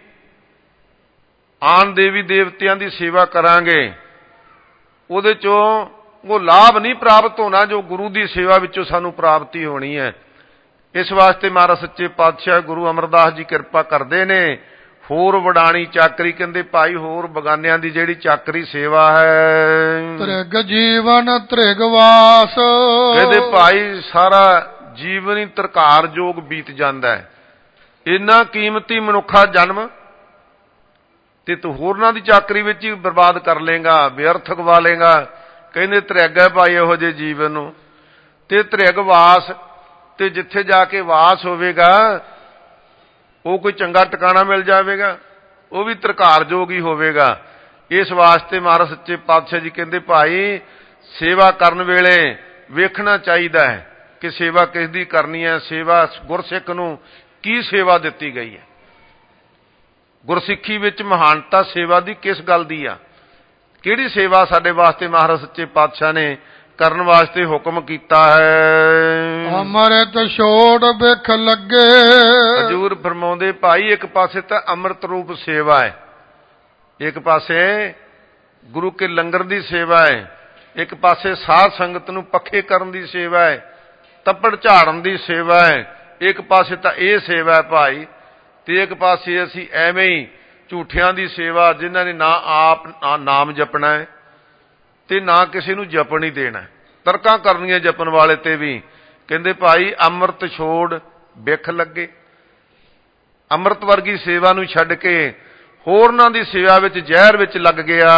ਆਨ ਦੇਵੀ ਦੇਵਤਿਆਂ ਦੀ ਸੇਵਾ ਕਰਾਂਗੇ ਉਹਦੇ ਚੋਂ ਉਹ ਲਾਭ ਨਹੀਂ ਪ੍ਰਾਪਤ ਹੋਣਾ ਜੋ ਗੁਰੂ ਦੀ ਸੇਵਾ ਵਿੱਚੋਂ ਸਾਨੂੰ ਪ੍ਰਾਪਤੀ ਹੋਣੀ ਹੈ। ਇਸ ਵਾਸਤੇ ਮਹਾਰਾਜ ਸੱਚੇ ਪਾਤਸ਼ਾਹ ਗੁਰੂ ਅਮਰਦਾਸ ਜੀ ਕਿਰਪਾ ਕਰਦੇ ਨੇ। ਹੋਰ ਵਡਾਣੀ ਚਾਕਰੀ, ਕਹਿੰਦੇ ਭਾਈ ਹੋਰ ਬਗਾਨਿਆਂ ਦੀ ਜਿਹੜੀ ਚਾਕਰੀ ਸੇਵਾ ਹੈ। ਤ੍ਰਿਗ ਜੀਵਨ ਤ੍ਰਿਗਵਾਸ, ਕਹਿੰਦੇ ਭਾਈ ਸਾਰਾ ਜੀਵਨ ਹੀ ਤਰਕਾਰ ਜੋਗ ਬੀਤ ਜਾਂਦਾ ਹੈ। ਇੰਨਾ ਕੀਮਤੀ ਮਨੁੱਖਾ ਜਨਮ ਤੇ ਤੂੰ ਹੋਰਨਾਂ ਦੀ ਚਾਕਰੀ ਵਿੱਚ ਹੀ ਬਰਬਾਦ ਕਰ ਲੇਗਾ, ਵਿਅਰਥ ਗਵਾ ਲੇਗਾ। ਕਹਿੰਦੇ ਤ੍ਰਿਗ ਹੈ ਭਾਈ ਇਹੋ ਜਿਹੇ ਜੀਵਨ ਨੂੰ। ਤੇ ਤ੍ਰਿਗ ਵਾਸ, ਤੇ ਜਿੱਥੇ ਜਾ ਕੇ ਵਾਸ ਹੋਵੇਗਾ ਉਹ ਕੋਈ ਚੰਗਾ ਟਿਕਾਣਾ ਮਿਲ ਜਾਵੇਗਾ, ਉਹ ਵੀ ਤਰਕਾਰਯੋਗ ਹੀ ਹੋਵੇਗਾ। ਇਸ ਵਾਸਤੇ ਮਹਾਰਾਜ ਸੱਚੇ ਪਾਤਸ਼ਾਹ ਜੀ ਕਹਿੰਦੇ ਭਾਈ ਸੇਵਾ ਕਰਨ ਵੇਲੇ ਵੇਖਣਾ ਚਾਹੀਦਾ ਹੈ ਕਿ ਸੇਵਾ ਕਿਸ ਦੀ ਕਰਨੀ ਹੈ। ਸੇਵਾ ਗੁਰਸਿੱਖ ਨੂੰ ਕੀ ਸੇਵਾ ਦਿੱਤੀ ਗਈ ਹੈ, ਗੁਰਸਿੱਖੀ ਵਿੱਚ ਮਹਾਨਤਾ ਸੇਵਾ ਦੀ ਕਿਸ ਗੱਲ ਦੀ ਆ, ਕਿਹੜੀ ਸੇਵਾ ਸਾਡੇ ਵਾਸਤੇ ਮਹਾਰਾਜ ਸੱਚੇ ਪਾਤਸ਼ਾਹ ਨੇ ਕਰਨ ਵਾਸਤੇ ਹੁਕਮ ਕੀਤਾ ਹੈ। ਅੰਮ੍ਰਿਤ ਛੋੜ ਬਿਖ ਲੱਗੇ। ਹਜ਼ੂਰ ਫਰਮਾਉਂਦੇ ਭਾਈ ਇੱਕ ਪਾਸੇ ਤਾਂ ਅੰਮ੍ਰਿਤ ਰੂਪ ਸੇਵਾ ਹੈ, ਇੱਕ ਪਾਸੇ ਗੁਰੂ ਕੇ ਲੰਗਰ ਦੀ ਸੇਵਾ ਹੈ, ਇੱਕ ਪਾਸੇ ਸਾਧ ਸੰਗਤ ਨੂੰ ਪੱਖੇ ਕਰਨ ਦੀ ਸੇਵਾ ਹੈ, ਤੱਪੜ ਝਾੜਨ ਦੀ ਸੇਵਾ ਹੈ। ਇੱਕ ਪਾਸੇ ਤਾਂ ਇਹ ਸੇਵਾ ਹੈ ਭਾਈ, ਤੇ ਇੱਕ ਪਾਸੇ ਅਸੀਂ ਐਵੇਂ ਹੀ ਝੂਠਿਆਂ ਦੀ ਸੇਵਾ, ਜਿਨ੍ਹਾਂ ਨੇ ਨਾ ਆਪ ਨਾਮ ਜਪਣਾ ਹੈ ਤੇ ਨਾ ਕਿਸੇ ਨੂੰ ਜਪਣ ਹੀ ਦੇਣਾ, ਤਰਕਾਂ ਕਰਨੀਆਂ ਜਪਣ ਵਾਲੇ ਤੇ ਵੀ। ਕਹਿੰਦੇ ਭਾਈ ਅੰਮ੍ਰਿਤ ਛੋੜ ਬਿਖ ਲੱਗੇ। ਅੰਮ੍ਰਿਤ ਵਰਗੀ ਸੇਵਾ ਨੂੰ ਛੱਡ ਕੇ ਹੋਰਨਾਂ ਦੀ ਸੇਵਾ ਵਿੱਚ ਜ਼ਹਿਰ ਵਿੱਚ ਲੱਗ ਗਿਆ।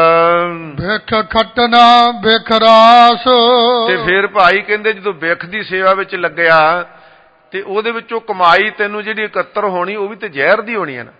ਵੇਖ ਖੱਟਣਾ ਵੇਖ ਰਾਸ। ਤੇ ਫਿਰ ਭਾਈ ਕਹਿੰਦੇ ਜਦੋਂ ਬਿਖ ਦੀ ਸੇਵਾ ਵਿੱਚ ਲੱਗਿਆ ਤੇ ਉਹਦੇ ਵਿੱਚੋਂ ਕਮਾਈ ਤੈਨੂੰ ਜਿਹੜੀ ਇਕੱਤਰ ਹੋਣੀ ਉਹ ਵੀ ਤੇ ਜ਼ਹਿਰ ਦੀ ਹੋਣੀ ਹੈ ਨਾ।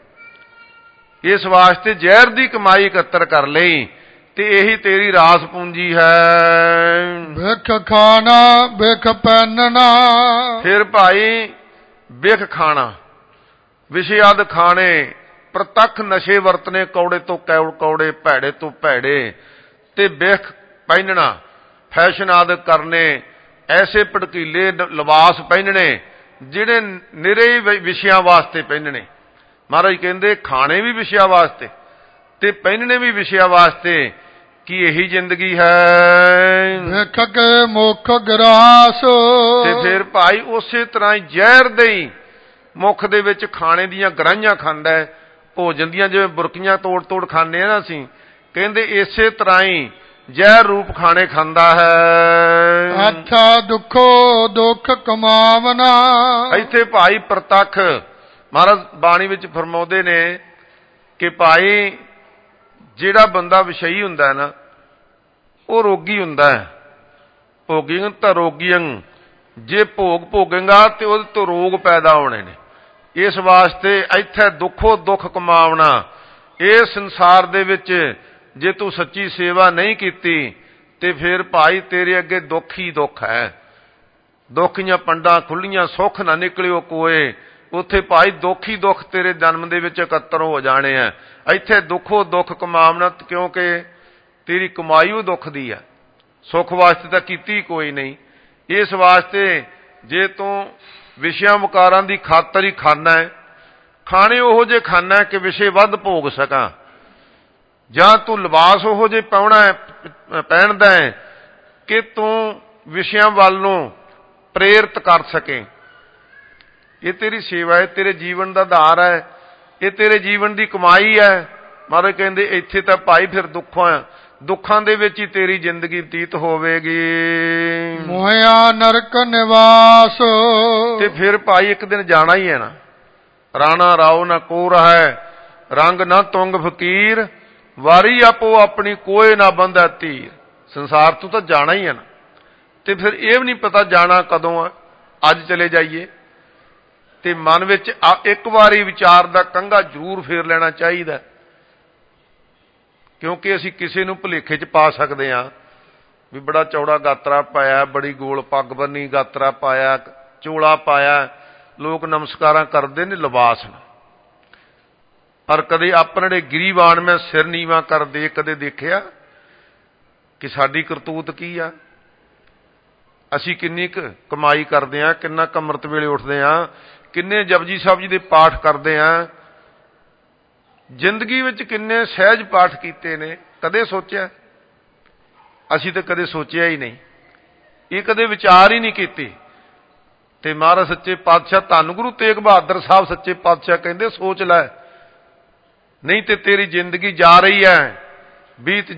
ਇਸ ਵਾਸਤੇ ਜ਼ਹਿਰ ਦੀ ਕਮਾਈ ਇਕੱਤਰ ਕਰ ਲਈ ਤੇ ਇਹੀ ਤੇਰੀ ਰਾਸ ਪੂੰਜੀ ਹੈ। ਵੇਖ ਖਾਣਾ ਵੇਖ ਪਹਿਨਣਾ। ਫਿਰ ਭਾਈ ਬਿਖ ਖਾਣਾ ਵਿਸ਼ਿਆਦ ਖਾਣੇ ਪ੍ਰਤੱਖ ਨਸ਼ੇ ਵਰਤਨੇ ਕੌੜੇ ਤੋਂ ਕੌੜੇ ਭੈੜੇ ਤੋਂ ਭੈੜੇ ਤੇ ਬਿਖ ਪਹਿਨਣਾ ਫੈਸ਼ਨ ਆਦਿ ਕਰਨੇ ਐਸੇ ਭੜਕੀਲੇ ਲਿਬਾਸ ਪਹਿਨਣੇ ਜਿਹੜੇ ਨਿਰੇ ਵਿਸ਼ਿਆਂ ਵਾਸਤੇ ਪਹਿਨਣੇ। ਮਹਾਰਾਜ ਕਹਿੰਦੇ ਖਾਣੇ ਵੀ ਵਿਸ਼ਿਆਂ ਵਾਸਤੇ ਤੇ ਪਹਿਨਣੇ ਵੀ ਵਿਸ਼ਿਆਂ ਵਾਸਤੇ ਕੀ ਇਹੀ ਜ਼ਿੰਦਗੀ ਹੈ। ਵੇਖ ਕੇ ਮੁਖ ਗਰਾਸ। ਤੇ ਫਿਰ ਭਾਈ ਉਸੇ ਤਰ੍ਹਾਂ ਹੀ ਜ਼ਹਿਰ ਦੇ ਹੀ ਮੁਖ ਦੇ ਵਿੱਚ ਖਾਣੇ ਦੀਆਂ ਗਰਾਹੀਆਂ ਖਾਂਦਾ ਹੈ। ਭੋਜਨ ਦੀਆਂ ਜਿਵੇਂ ਬੁਰਕੀਆਂ ਤੋੜ ਤੋੜ ਖਾਂਦੇ ਆ ਨਾ ਅਸੀਂ, ਕਹਿੰਦੇ ਇਸੇ ਤਰ੍ਹਾਂ ਹੀ ਜ਼ਹਿਰ ਰੂਪ ਖਾਣੇ ਖਾਂਦਾ ਹੈ। ਅੱਛਾ ਦੁੱਖੋ ਦੁੱਖ ਕਮਾਵਨਾ। ਇੱਥੇ ਭਾਈ ਪ੍ਰਤੱਖ ਮਹਾਰਾਜ ਬਾਣੀ ਵਿੱਚ ਫਰਮਾਉਂਦੇ ਨੇ ਕਿ ਭਾਈ ਜਿਹੜਾ ਬੰਦਾ ਵਿਸ਼ਈ ਹੁੰਦਾ ਹੈ ਨਾ ਉਹ ਰੋਗੀ ਹੁੰਦਾ ਹੈ। ਭੋਗਿੰਗ ਤਾਂ ਰੋਗੀਆਂ, ਜੇ ਭੋਗ ਭੋਗੇਗਾ ਤੇ ਉਹਦੇ ਤੋਂ ਰੋਗ ਪੈਦਾ ਹੋਣੇ ਨੇ। ਇਸ ਵਾਸਤੇ ਇੱਥੇ ਦੁੱਖੋ ਦੁੱਖ ਕਮਾਵਣਾ। ਇਸ ਸੰਸਾਰ ਦੇ ਵਿੱਚ ਜੇ ਤੂੰ ਸੱਚੀ ਸੇਵਾ ਨਹੀਂ ਕੀਤੀ ਤੇ ਫਿਰ ਭਾਈ ਤੇਰੇ ਅੱਗੇ ਦੁੱਖ ਹੀ ਦੁੱਖ ਹੈ। ਦੁੱਖ ਦੀਆਂ ਪੰਡਾਂ ਖੁੱਲੀਆਂ ਸੁੱਖ ਨਾ ਨਿਕਲਿਓ ਕੋਏ। ਉੱਥੇ ਭਾਈ ਦੁੱਖ ਹੀ ਦੁੱਖ ਤੇਰੇ ਜਨਮ ਦੇ ਵਿੱਚ ਇਕੱਤਰ ਹੋ ਜਾਣੇ ਆ। ਇੱਥੇ ਦੁੱਖੋ ਦੁੱਖ ਕਮਾਵਣਾ ਕਿਉਂਕਿ ਤੇਰੀ ਕਮਾਈ ਉਹ ਦੁੱਖ ਦੀ ਆ, ਸੁੱਖ ਵਾਸਤੇ ਤਾਂ ਕੀਤੀ ਕੋਈ ਨਹੀਂ। ਇਸ ਵਾਸਤੇ ਜੇ ਤੂੰ ਵਿਸ਼ਿਆਂ ਵਿਕਾਰਾਂ ਦੀ ਖਾਤਰ ਹੀ ਖਾਨਾ ਹੈ, ਖਾਣੇ ਉਹੋ ਜਿਹੇ ਖਾਨਾ ਹੈ ਕਿ ਵਿਸ਼ੇ ਵੱਧ ਭੋਗ ਸਕਾਂ, ਜਾਂ ਤੂੰ ਲਿਬਾਸ ਉਹੋ ਜਿਹੇ ਪਹਿਨਦਾ ਹੈ ਕਿ ਤੂੰ ਵਿਸ਼ਿਆਂ ਵੱਲ ਨੂੰ ਪ੍ਰੇਰਿਤ ਕਰ ਸਕੇ। ਇਹ ਤੇਰੀ ਸੇਵਾ ਹੈ, ਤੇਰੇ ਜੀਵਨ ਦਾ ਆਧਾਰ ਹੈ, ਇਹ ਤੇਰੇ ਜੀਵਨ ਦੀ ਕਮਾਈ ਹੈ। ਮਹਾਰਾਜ ਕਹਿੰਦੇ ਇੱਥੇ ਤਾਂ ਭਾਈ ਫਿਰ ਦੁੱਖਾਂ ਦੇ ਵਿੱਚ ਹੀ ਤੇਰੀ ਜ਼ਿੰਦਗੀ ਬਤੀਤ ਹੋਵੇਗੀ। ਮੋਹਿਆ ਨਰਕ ਨਿਵਾਸ। ਤੇ ਫਿਰ ਭਾਈ ਇੱਕ ਦਿਨ ਜਾਣਾ ਹੀ ਹੈ ਨਾ। ਰਾਣਾ ਰਾਓ ਨਾ ਕੋ ਰਹੈ ਰੰਗ ਨਾ ਤੁੰਗ ਫਕੀਰ, ਵਾਰੀ ਆਪੋ ਆਪਣੀ ਕੋਏ ਨਾ ਬੰਧੈ ਧੀਰ। ਸੰਸਾਰ ਤੋਂ ਤਾਂ ਜਾਣਾ ਹੀ ਹੈ ਨਾ। ਤੇ ਫਿਰ ਇਹ ਵੀ ਨਹੀਂ ਪਤਾ ਜਾਣਾ ਕਦੋਂ ਆ। ਅੱਜ ਚਲੇ ਜਾਈਏ ਤੇ ਮਨ ਵਿੱਚ ਇੱਕ ਵਾਰੀ ਵਿਚਾਰ ਦਾ ਕੰਘਾ ਜ਼ਰੂਰ ਫੇਰ ਲੈਣਾ ਚਾਹੀਦਾ, ਕਿਉਂਕਿ ਅਸੀਂ ਕਿਸੇ ਨੂੰ ਭੁਲੇਖੇ 'ਚ ਪਾ ਸਕਦੇ ਹਾਂ ਵੀ ਬੜਾ ਚੌੜਾ ਗਾਤਰਾ ਪਾਇਆ, ਬੜੀ ਗੋਲ ਪੱਗ ਬੰਨੀ, ਗਾਤਰਾ ਪਾਇਆ, ਚੋਲਾ ਪਾਇਆ, ਲੋਕ ਨਮਸਕਾਰਾਂ ਕਰਦੇ ਨੇ ਲਿਬਾਸ ਨਾਲ। ਪਰ ਕਦੇ ਆਪਣੇ ਗਿਰੀਵਾਨ ਮੈਂ ਸਿਰ ਨੀਵਾਂ ਕਰ ਦੇ ਕਦੇ ਦੇਖਿਆ ਕਿ ਸਾਡੀ ਕਰਤੂਤ ਕੀ ਆ? ਅਸੀਂ ਕਿੰਨੀ ਕੁ ਕਮਾਈ ਕਰਦੇ ਹਾਂ, ਕਿੰਨਾ ਕੁ ਅੰਮ੍ਰਿਤ ਵੇਲੇ ਉੱਠਦੇ ਹਾਂ, ਕਿੰਨੇ ਜਪਜੀ ਸਾਹਿਬ ਜੀ ਦੇ ਪਾਠ ਕਰਦੇ ਹਾਂ, ਜ਼ਿੰਦਗੀ ਵਿੱਚ ਕਿੰਨੇ ਸਹਿਜ ਪਾਠ ਕੀਤੇ ਨੇ, ਕਦੇ ਸੋਚਿਆ? ਅਸੀਂ ਤਾਂ ਕਦੇ ਸੋਚਿਆ ਹੀ ਨਹੀਂ, ਇਹ ਕਦੇ ਵਿਚਾਰ ਹੀ ਨਹੀਂ ਕੀਤੀ। ਤੇ ਮਹਾਰਾਜ ਸੱਚੇ ਪਾਤਸ਼ਾਹ ਧੰਨ ਗੁਰੂ ਤੇਗ ਬਹਾਦਰ ਸਾਹਿਬ ਸੱਚੇ ਪਾਤਸ਼ਾਹ ਕਹਿੰਦੇ ਸੋਚ ਲੈ, ਨਹੀਂ ਤੇ ਤੇਰੀ ਜ਼ਿੰਦਗੀ ਜਾ ਰਹੀ ਹੈ। ਬੀਤ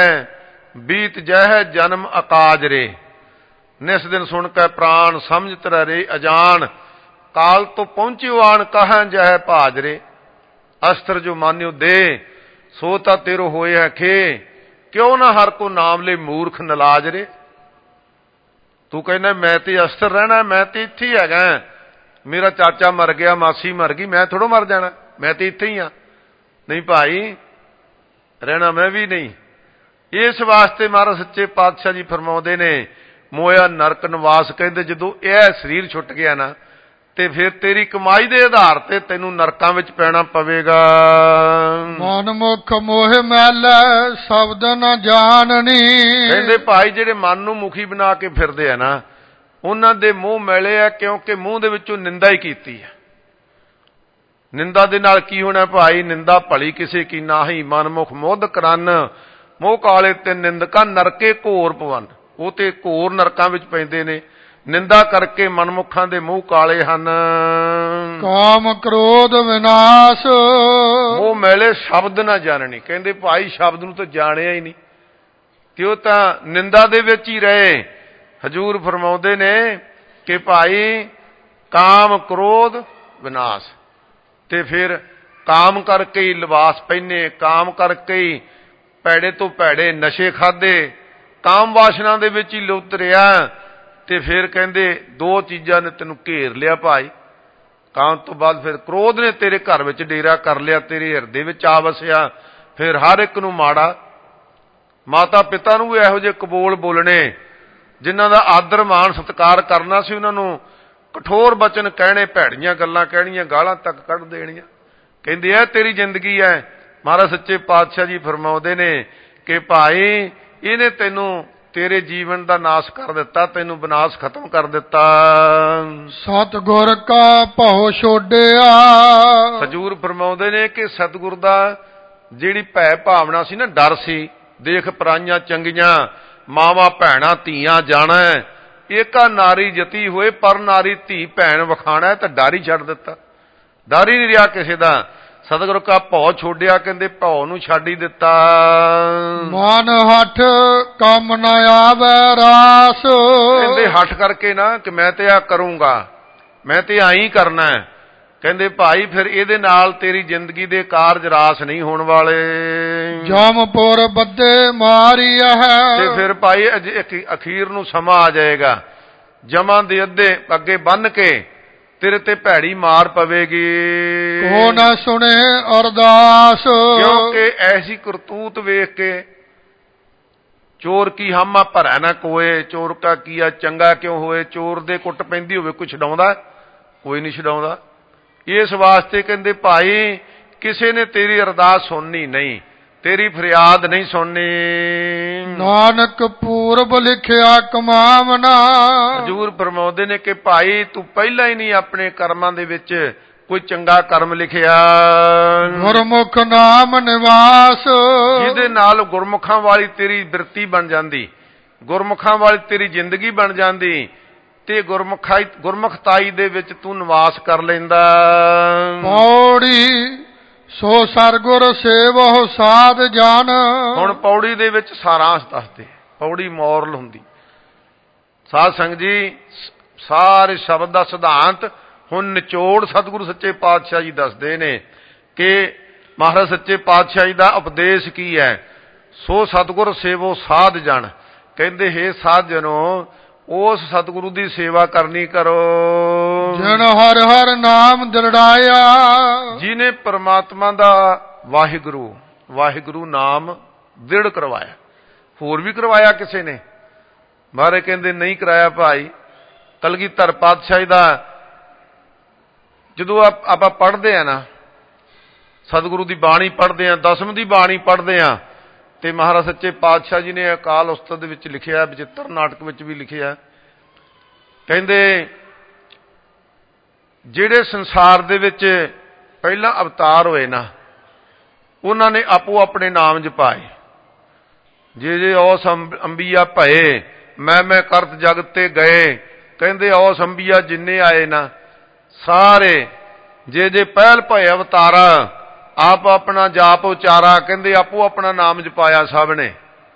ਜੈ ਜਨਮ ਅਕਾਜ ਰੇ, ਨਿਸ ਦਿਨ ਸੁਣ ਕੇ ਪ੍ਰਾਣ ਸਮਝ ਤੇਰਾ ਰੇ ਅਜਾਨ, ਕਾਲ ਤੋਂ ਪਹੁੰਚਿਓ ਆਣ ਕਹਾਂ ਜੈ ਭਾਜ ਰੇ। ਅਸਤਰ ਜੋ ਮਾਨਿਓ ਦੇ ਸੋ ਤਾਂ ਤੇਰੋ ਹੋਏ ਹੈ ਖੇ, ਕਿਉਂ ਨਾ ਹਰ ਕੋ ਨਾਮ ਲੈ ਮੂਰਖ ਨਲਾਜ ਰੇ। ਤੂੰ ਕਹਿੰਦਾ ਮੈਂ ਤੇ ਅਸਤਰ ਰਹਿਣਾ, ਮੈਂ ਤੇ ਇੱਥੇ ਹੀ ਹੈਗਾ, ਮੇਰਾ ਚਾਚਾ ਮਰ ਗਿਆ, ਮਾਸੀ ਮਰ ਗਈ, ਮੈਂ ਥੋੜ੍ਹਾ ਮਰ ਜਾਣਾ, ਮੈਂ ਤੇ ਇੱਥੇ ਹੀ ਆ। ਨਹੀਂ ਭਾਈ, ਰਹਿਣਾ ਮੈਂ ਵੀ ਨਹੀਂ। ਇਸ ਵਾਸਤੇ ਮਹਾਰਾਜ ਸੱਚੇ ਪਾਤਸ਼ਾਹ ਜੀ ਫਰਮਾਉਂਦੇ ਨੇ ਮੋਇਆ ਨਰਕ ਨਿਵਾਸ। ਕਹਿੰਦੇ ਜਦੋਂ ਇਹ ਸਰੀਰ ਛੁੱਟ ਗਿਆ ਨਾ ਤੇ ਫਿਰ ਤੇਰੀ ਕਮਾਈ ਦੇ ਆਧਾਰ ਤੇ ਤੈਨੂੰ ਨਰਕਾਂ ਵਿੱਚ ਪੈਣਾ ਪਵੇਗਾ। ਮਨ ਮੁਖ ਮੋਹ ਮੈਲੇ ਸ਼ਬਦ ਨਾ ਜਾਣਨੀ। ਕਹਿੰਦੇ ਭਾਈ ਜਿਹੜੇ ਮਨ ਨੂੰ ਮੁਖੀ ਬਣਾ ਕੇ ਫਿਰਦੇ ਆ ਨਾ, ਉਹਨਾਂ ਦੇ ਮੂੰਹ ਮੈਲੇ ਆ, ਕਿਉਂਕਿ ਮੂੰਹ ਦੇ ਵਿੱਚੋਂ ਨਿੰਦਾ ਹੀ ਕੀਤੀ ਹੈ। ਨਿੰਦਾ ਦੇ ਨਾਲ ਕੀ ਹੋਣਾ ਭਾਈ? ਨਿੰਦਾ ਭਲੀ ਕਿਸੇ ਕੀ ਨਾਹੀ, ਮਨਮੁਖ ਮੁੱਧ ਕਰਨ ਮੋਹ ਕਾਲੇ ਤੇ ਨਿੰਦਕਾਂ ਨਰਕੇ ਘੋਰ ਪਵਨ। ਉਹ ਤੇ ਘੋਰ ਨਰਕਾਂ ਵਿੱਚ ਪੈਂਦੇ ਨੇ, ਨਿੰਦਾ ਕਰਕੇ ਮਨਮੁਖਾਂ ਦੇ ਮੂੰਹ ਕਾਲੇ ਹਨ। ਕਾਮ ਕ੍ਰੋਧ ਵਿਨਾਸ਼। ਮੋਹ ਮੈਲੇ ਸ਼ਬਦ ਨਾ ਜਾਣਨੀ। ਕਹਿੰਦੇ ਭਾਈ ਸ਼ਬਦ ਨੂੰ ਤਾਂ ਜਾਣਿਆ ਹੀ ਨਹੀਂ, ਕਿ ਉਹ ਤਾਂ ਨਿੰਦਾ ਦੇ ਵਿੱਚ ਹੀ ਰਹੇ। ਹਜੂਰ ਫਰਮਾਉਂਦੇ ਨੇ ਕਿ ਭਾਈ ਕਾਮ ਕ੍ਰੋਧ ਵਿਨਾਸ਼। ਤੇ ਫਿਰ ਕਾਮ ਕਰਕੇ ਹੀ ਲਿਬਾਸ ਪਹਿਨੇ, ਕਾਮ ਕਰਕੇ ਹੀ ਭੈੜੇ ਤੋਂ ਭੈੜੇ ਨਸ਼ੇ ਖਾਦੇ, ਕਾਮ ਵਾਸ਼ਨਾ ਦੇ ਵਿੱਚ ਹੀ ਲੁੱਟ ਰਿਹਾ। ਤੇ ਫਿਰ ਕਹਿੰਦੇ ਦੋ ਚੀਜ਼ਾਂ ਨੇ ਤੈਨੂੰ ਘੇਰ ਲਿਆ ਭਾਈ। ਕਾਮ ਤੋਂ ਬਾਅਦ ਫਿਰ ਕ੍ਰੋਧ ਨੇ ਤੇਰੇ ਘਰ ਵਿੱਚ ਡੇਰਾ ਕਰ ਲਿਆ, ਤੇਰੇ ਹਿਰਦੇ ਵਿੱਚ ਆ ਵਸਿਆ। ਫਿਰ ਹਰ ਇੱਕ ਨੂੰ ਮਾੜਾ, ਮਾਤਾ ਪਿਤਾ ਨੂੰ ਵੀ ਇਹੋ ਜਿਹੇ ਕਬੋਲ ਬੋਲਣੇ, ਜਿਨ੍ਹਾਂ ਦਾ ਆਦਰ ਮਾਣ ਸਤਿਕਾਰ ਕਰਨਾ ਸੀ, ਉਹਨਾਂ ਨੂੰ ਕਠੋਰ ਬਚਨ ਕਹਿਣੇ, ਭੈੜੀਆਂ ਗੱਲਾਂ ਕਹਿਣੀਆਂ, ਗਾਲਾਂ ਤੱਕ ਕੱਢ ਦੇਣੀਆਂ। ਕਹਿੰਦੇ ਇਹ ਤੇਰੀ ਜ਼ਿੰਦਗੀ ਹੈ। ਮਹਾਰਾਜ ਸੱਚੇ ਪਾਤਸ਼ਾਹ ਜੀ ਫਰਮਾਉਂਦੇ ਨੇ ਕਿ ਭਾਈ ਇਹਨੇ ਤੈਨੂੰ ਤੇਰੇ ਜੀਵਨ ਦਾ ਨਾਸ਼ ਕਰ ਦਿੱਤਾ, ਤੈਨੂੰ ਵਿਨਾਸ਼ ਖਤਮ ਕਰ ਦਿੱਤਾ। ਸਤਿਗੁਰ ਕਾ ਭਉ ਛੋਡਿਆ। ਹਜ਼ੂਰ ਫਰਮਾਉਂਦੇ ਨੇ ਕਿ ਸਤਿਗੁਰ ਦਾ ਜਿਹੜੀ ਭੈ ਭਾਵਨਾ ਸੀ ਨਾ, ਡਰ ਸੀ, ਦੇਖ ਪਰਾਈਆਂ ਚੰਗੀਆਂ, ਮਾਵਾਂ ਭੈਣਾਂ ਧੀਆਂ ਜਾਣਾ, ਏਕਾ ਨਾਰੀ ਜਤੀ ਹੋਏ ਪਰ ਨਾਰੀ ਧੀ ਭੈਣ ਵਖਾਣਾ, ਤਾਂ ਡਰ ਹੀ ਛੱਡ ਦਿੱਤਾ। ਡਰ ਹੀ ਨਹੀਂ ਰਿਹਾ ਕਿਸੇ ਦਾ। ਸਤਿਗੁਰ ਕਾ ਭਉ ਛੋਡਿਆ, ਕਹਿੰਦੇ ਭਉ ਨੂੰ ਛੱਡ ਹੀ ਦਿੱਤਾ। ਮਨ ਹੱਠ ਕੰਮ ਨ ਆਵੈ ਰਾਸ। ਕਹਿੰਦੇ ਹੱਠ ਕਰਕੇ ਨਾ ਕਿ ਮੈਂ ਤੇ ਆ ਕਰੂੰਗਾ, ਮੈਂ ਤੇ ਆਈ ਕਰਨਾ। ਕਹਿੰਦੇ ਭਾਈ ਫਿਰ ਇਹਦੇ ਨਾਲ ਤੇਰੀ ਜ਼ਿੰਦਗੀ ਦੇ ਕਾਰਜ ਰਾਸ ਨਹੀਂ ਹੋਣ ਵਾਲੇ। ਜਮਪੁਰ ਬੱਦੇ ਮਾਰੀਆ ਹੈ। ਤੇ ਫਿਰ ਭਾਈ ਅਖੀਰ ਨੂੰ ਸਮਾਂ ਆ ਜਾਏਗਾ, ਜਮਾਂ ਦੇ ਅੱਧੇ ਅੱਗੇ ਬੰਨ ਕੇ ਤੇਰੇ ਤੇ ਭੈੜੀ ਮਾਰ ਪਵੇਗੀ। ਕੋ ਨਾ ਸੁਣੇ ਅਰਦਾਸ। ਕਿਉਂਕਿ ਐਸੀ ਕਰਤੂਤ ਵੇਖ ਕੇ ਚੋਰ ਕੀ ਹਾਮਾ ਭਰੈ ਨਾ ਕੋਏ, ਚੋਰ ਕਾ ਕੀਆ ਚੰਗਾ ਕਿਉਂ ਹੋਏ। ਚੋਰ ਦੇ ਕੁੱਟ ਪੈਂਦੀ ਹੋਵੇ ਕੋਈ ਛਡਾਉਂਦਾ? ਕੋਈ ਨਹੀਂ ਛਡਾਉਂਦਾ। ਇਸ ਵਾਸਤੇ ਕਹਿੰਦੇ ਭਾਈ ਕਿਸੇ ਨੇ ਤੇਰੀ ਅਰਦਾਸ ਸੁਣਨੀ ਨਹੀਂ, ਤੇਰੀ ਫਰਿਆਦ ਨਹੀਂ ਸੁਣਨੀ। ਨਾਨਕ ਪੂਰਬ ਲਿਖਿਆ ਕਮਾਵਨਾ। ਹਜ਼ੂਰ ਫਰਮਾਉਂਦੇ ਨੇ ਕਿ ਭਾਈ ਤੂੰ ਪਹਿਲਾਂ ਹੀ ਨਹੀਂ ਆਪਣੇ ਕਰਮਾਂ ਦੇ ਵਿੱਚ ਕੋਈ ਚੰਗਾ ਕਰਮ ਲਿਖਿਆ। ਗੁਰਮੁਖ ਨਾਮ ਨਿਵਾਸ। ਜਿਹਦੇ ਨਾਲ ਗੁਰਮੁਖਾਂ ਵਾਲੀ ਤੇਰੀ ਬਿਰਤੀ ਬਣ ਜਾਂਦੀ, ਗੁਰਮੁਖਾਂ ਵਾਲੀ ਤੇਰੀ ਜ਼ਿੰਦਗੀ ਬਣ ਜਾਂਦੀ, ਤੇ ਗੁਰਮੁਖਤਾਈ ਦੇ ਵਿੱਚ ਤੂੰ ਨਿਵਾਸ ਕਰ ਲੈਂਦਾ। ਪੌੜੀ ਸੋ ਸਰਗੁਰ ਸੇਵਹੁ ਸਾਧ ਜਨ। ਹੁਣ ਪੌੜੀ ਦੇ ਵਿੱਚ ਸਾਰਾਂਸ਼ ਦੱਸਦੇ, ਪੌੜੀ ਮੋਰਲ ਹੁੰਦੀ। ਸਾਧ ਸੰਗਤ ਜੀ ਸਾਰੇ ਸ਼ਬਦ ਦਾ ਸਿਧਾਂਤ ਹੁਣ ਨਿਚੋੜ ਸਤਿਗੁਰੂ ਸੱਚੇ ਪਾਤਸ਼ਾਹ ਜੀ ਦੱਸਦੇ ਨੇ ਕਿ ਮਹਾਰਾਜ ਸੱਚੇ ਪਾਤਸ਼ਾਹ ਜੀ ਦਾ ਉਪਦੇਸ਼ ਕੀ ਹੈ। ਸੋ ਸਤਿਗੁਰ ਸੇਵੋ ਸਾਧ ਜਨ। ਕਹਿੰਦੇ ਹੇ ਸਾਧ ਜਨੋ, ਉਸ ਸਤਿਗੁਰੂ ਦੀ ਸੇਵਾ ਕਰਨੀ ਕਰੋ ਜਿਨ ਹਰ ਹਰ ਨਾਮ ਦਿੜਾਇਆ। ਜਿਹਨੇ ਪਰਮਾਤਮਾ ਦਾ ਵਾਹਿਗੁਰੂ ਨਾਮ ਦ੍ਰਿੜ ਕਰਵਾਇਆ। ਹੋਰ ਵੀ ਕਰਵਾਇਆ ਕਿਸੇ ਨੇ? ਮਹਾਰਾਜ ਕਹਿੰਦੇ ਨਹੀਂ ਕਰਾਇਆ ਭਾਈ। ਕਲਗੀਧਰ ਪਾਤਸ਼ਾਹ ਦਾ ਜਦੋਂ ਆਪਾਂ ਪੜ੍ਹਦੇ ਆ ਨਾ, ਸਤਿਗੁਰੂ ਦੀ ਬਾਣੀ ਪੜ੍ਹਦੇ ਆ, ਦਸਮ ਦੀ ਬਾਣੀ ਪੜ੍ਹਦੇ ਆ, ਤੇ ਮਹਾਰਾਜ ਸੱਚੇ ਪਾਤਸ਼ਾਹ ਜੀ ਨੇ ਅਕਾਲ ਉਸਤਤ ਦੇ ਵਿੱਚ ਲਿਖਿਆ, ਬਚਿੱਤਰ ਨਾਟਕ ਵਿੱਚ ਵੀ ਲਿਖਿਆ। ਕਹਿੰਦੇ ਜਿਹੜੇ ਸੰਸਾਰ ਦੇ ਵਿੱਚ ਪਹਿਲਾਂ ਅਵਤਾਰ ਹੋਏ ਨਾ, ਉਹਨਾਂ ਨੇ ਆਪੋ ਆਪਣੇ ਨਾਮ ਜਪਾਏ। ਜੇ ਔਸ ਅੰਬੀਆ ਭਏ, ਮੈਂ ਕਰਤ ਜਗਤ ਤੇ ਗਏ। ਕਹਿੰਦੇ ਔਸ ਅੰਬੀਆ ਜਿੰਨੇ ਆਏ ਨਾ ਸਾਰੇ, ਜੇ ਪਹਿਲ ਭਏ ਅਵਤਾਰਾ, ਆਪ ਆਪਣਾ ਜਾਪ ਉਚਾਰਾ। ਕਹਿੰਦੇ ਆਪੋ ਆਪਣਾ ਨਾਮ ਜਪਾਇਆ ਸਭ ਨੇ।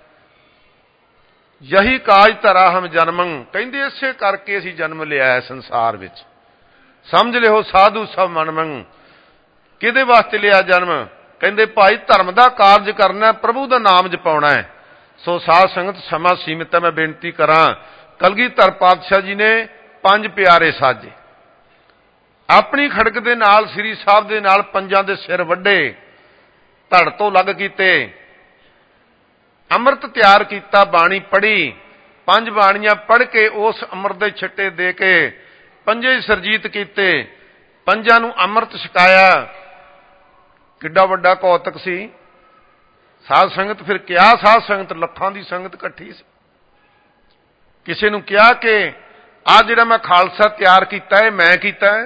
ਯਹੀ ਕਾਜ ਧਰਾ ਹਮ ਜਨਮੰ। ਕਹਿੰਦੇ ਇਸੇ ਕਰਕੇ ਅਸੀਂ ਜਨਮ ਲਿਆ ਹੈ ਸੰਸਾਰ ਵਿੱਚ। ਸਮਝ ਲਿਓ ਸਾਧੂ ਸਭ ਮਨਮੰ। ਕਿਹਦੇ ਵਾਸਤੇ ਲਿਆ ਜਨਮ? ਕਹਿੰਦੇ ਭਾਈ ਧਰਮ ਦਾ ਕਾਰਜ ਕਰਨਾ, ਪ੍ਰਭੂ ਦਾ ਨਾਮ ਜਪਾਉਣਾ ਹੈ। ਸੋ ਸਾਧ ਸੰਗਤ ਸਮਾਂ ਸੀਮਿਤ ਹੈ, ਮੈਂ ਬੇਨਤੀ ਕਰਾਂ। ਕਲਗੀਧਰ ਪਾਤਸ਼ਾਹ ਜੀ ਨੇ 5 ਪਿਆਰੇ ਸਾਜੇ। ਆਪਣੀ ਖੜਕ ਦੇ ਨਾਲ ਸ੍ਰੀ ਸਾਹਿਬ ਦੇ ਨਾਲ 5 ਦੇ ਸਿਰ ਵੱਡੇ, ਧੜ ਤੋਂ ਲੱਗ ਕੀਤੇ, ਅੰਮ੍ਰਿਤ ਤਿਆਰ ਕੀਤਾ, ਬਾਣੀ ਪੜ੍ਹੀ, 5 ਬਾਣੀਆਂ ਪੜ੍ਹ ਕੇ ਉਸ ਅੰਮ੍ਰਿਤ ਦੇ ਛਿੱਟੇ ਦੇ ਕੇ 5 ਸਰਜੀਤ ਕੀਤੇ, 5 ਨੂੰ ਅੰਮ੍ਰਿਤ ਛਕਾਇਆ। ਕਿੱਡਾ ਵੱਡਾ ਕੌਤਕ ਸੀ। ਸਾਧ ਸੰਗਤ ਫਿਰ ਕਿਹਾ, ਸਾਧ ਸੰਗਤ ਲੱਖਾਂ ਦੀ ਸੰਗਤ ਇਕੱਠੀ ਸੀ। ਕਿਸੇ ਨੂੰ ਕਿਹਾ ਕਿ ਆਹ ਜਿਹੜਾ ਮੈਂ ਖਾਲਸਾ ਤਿਆਰ ਕੀਤਾ ਹੈ, ਮੈਂ ਕੀਤਾ ਹੈ?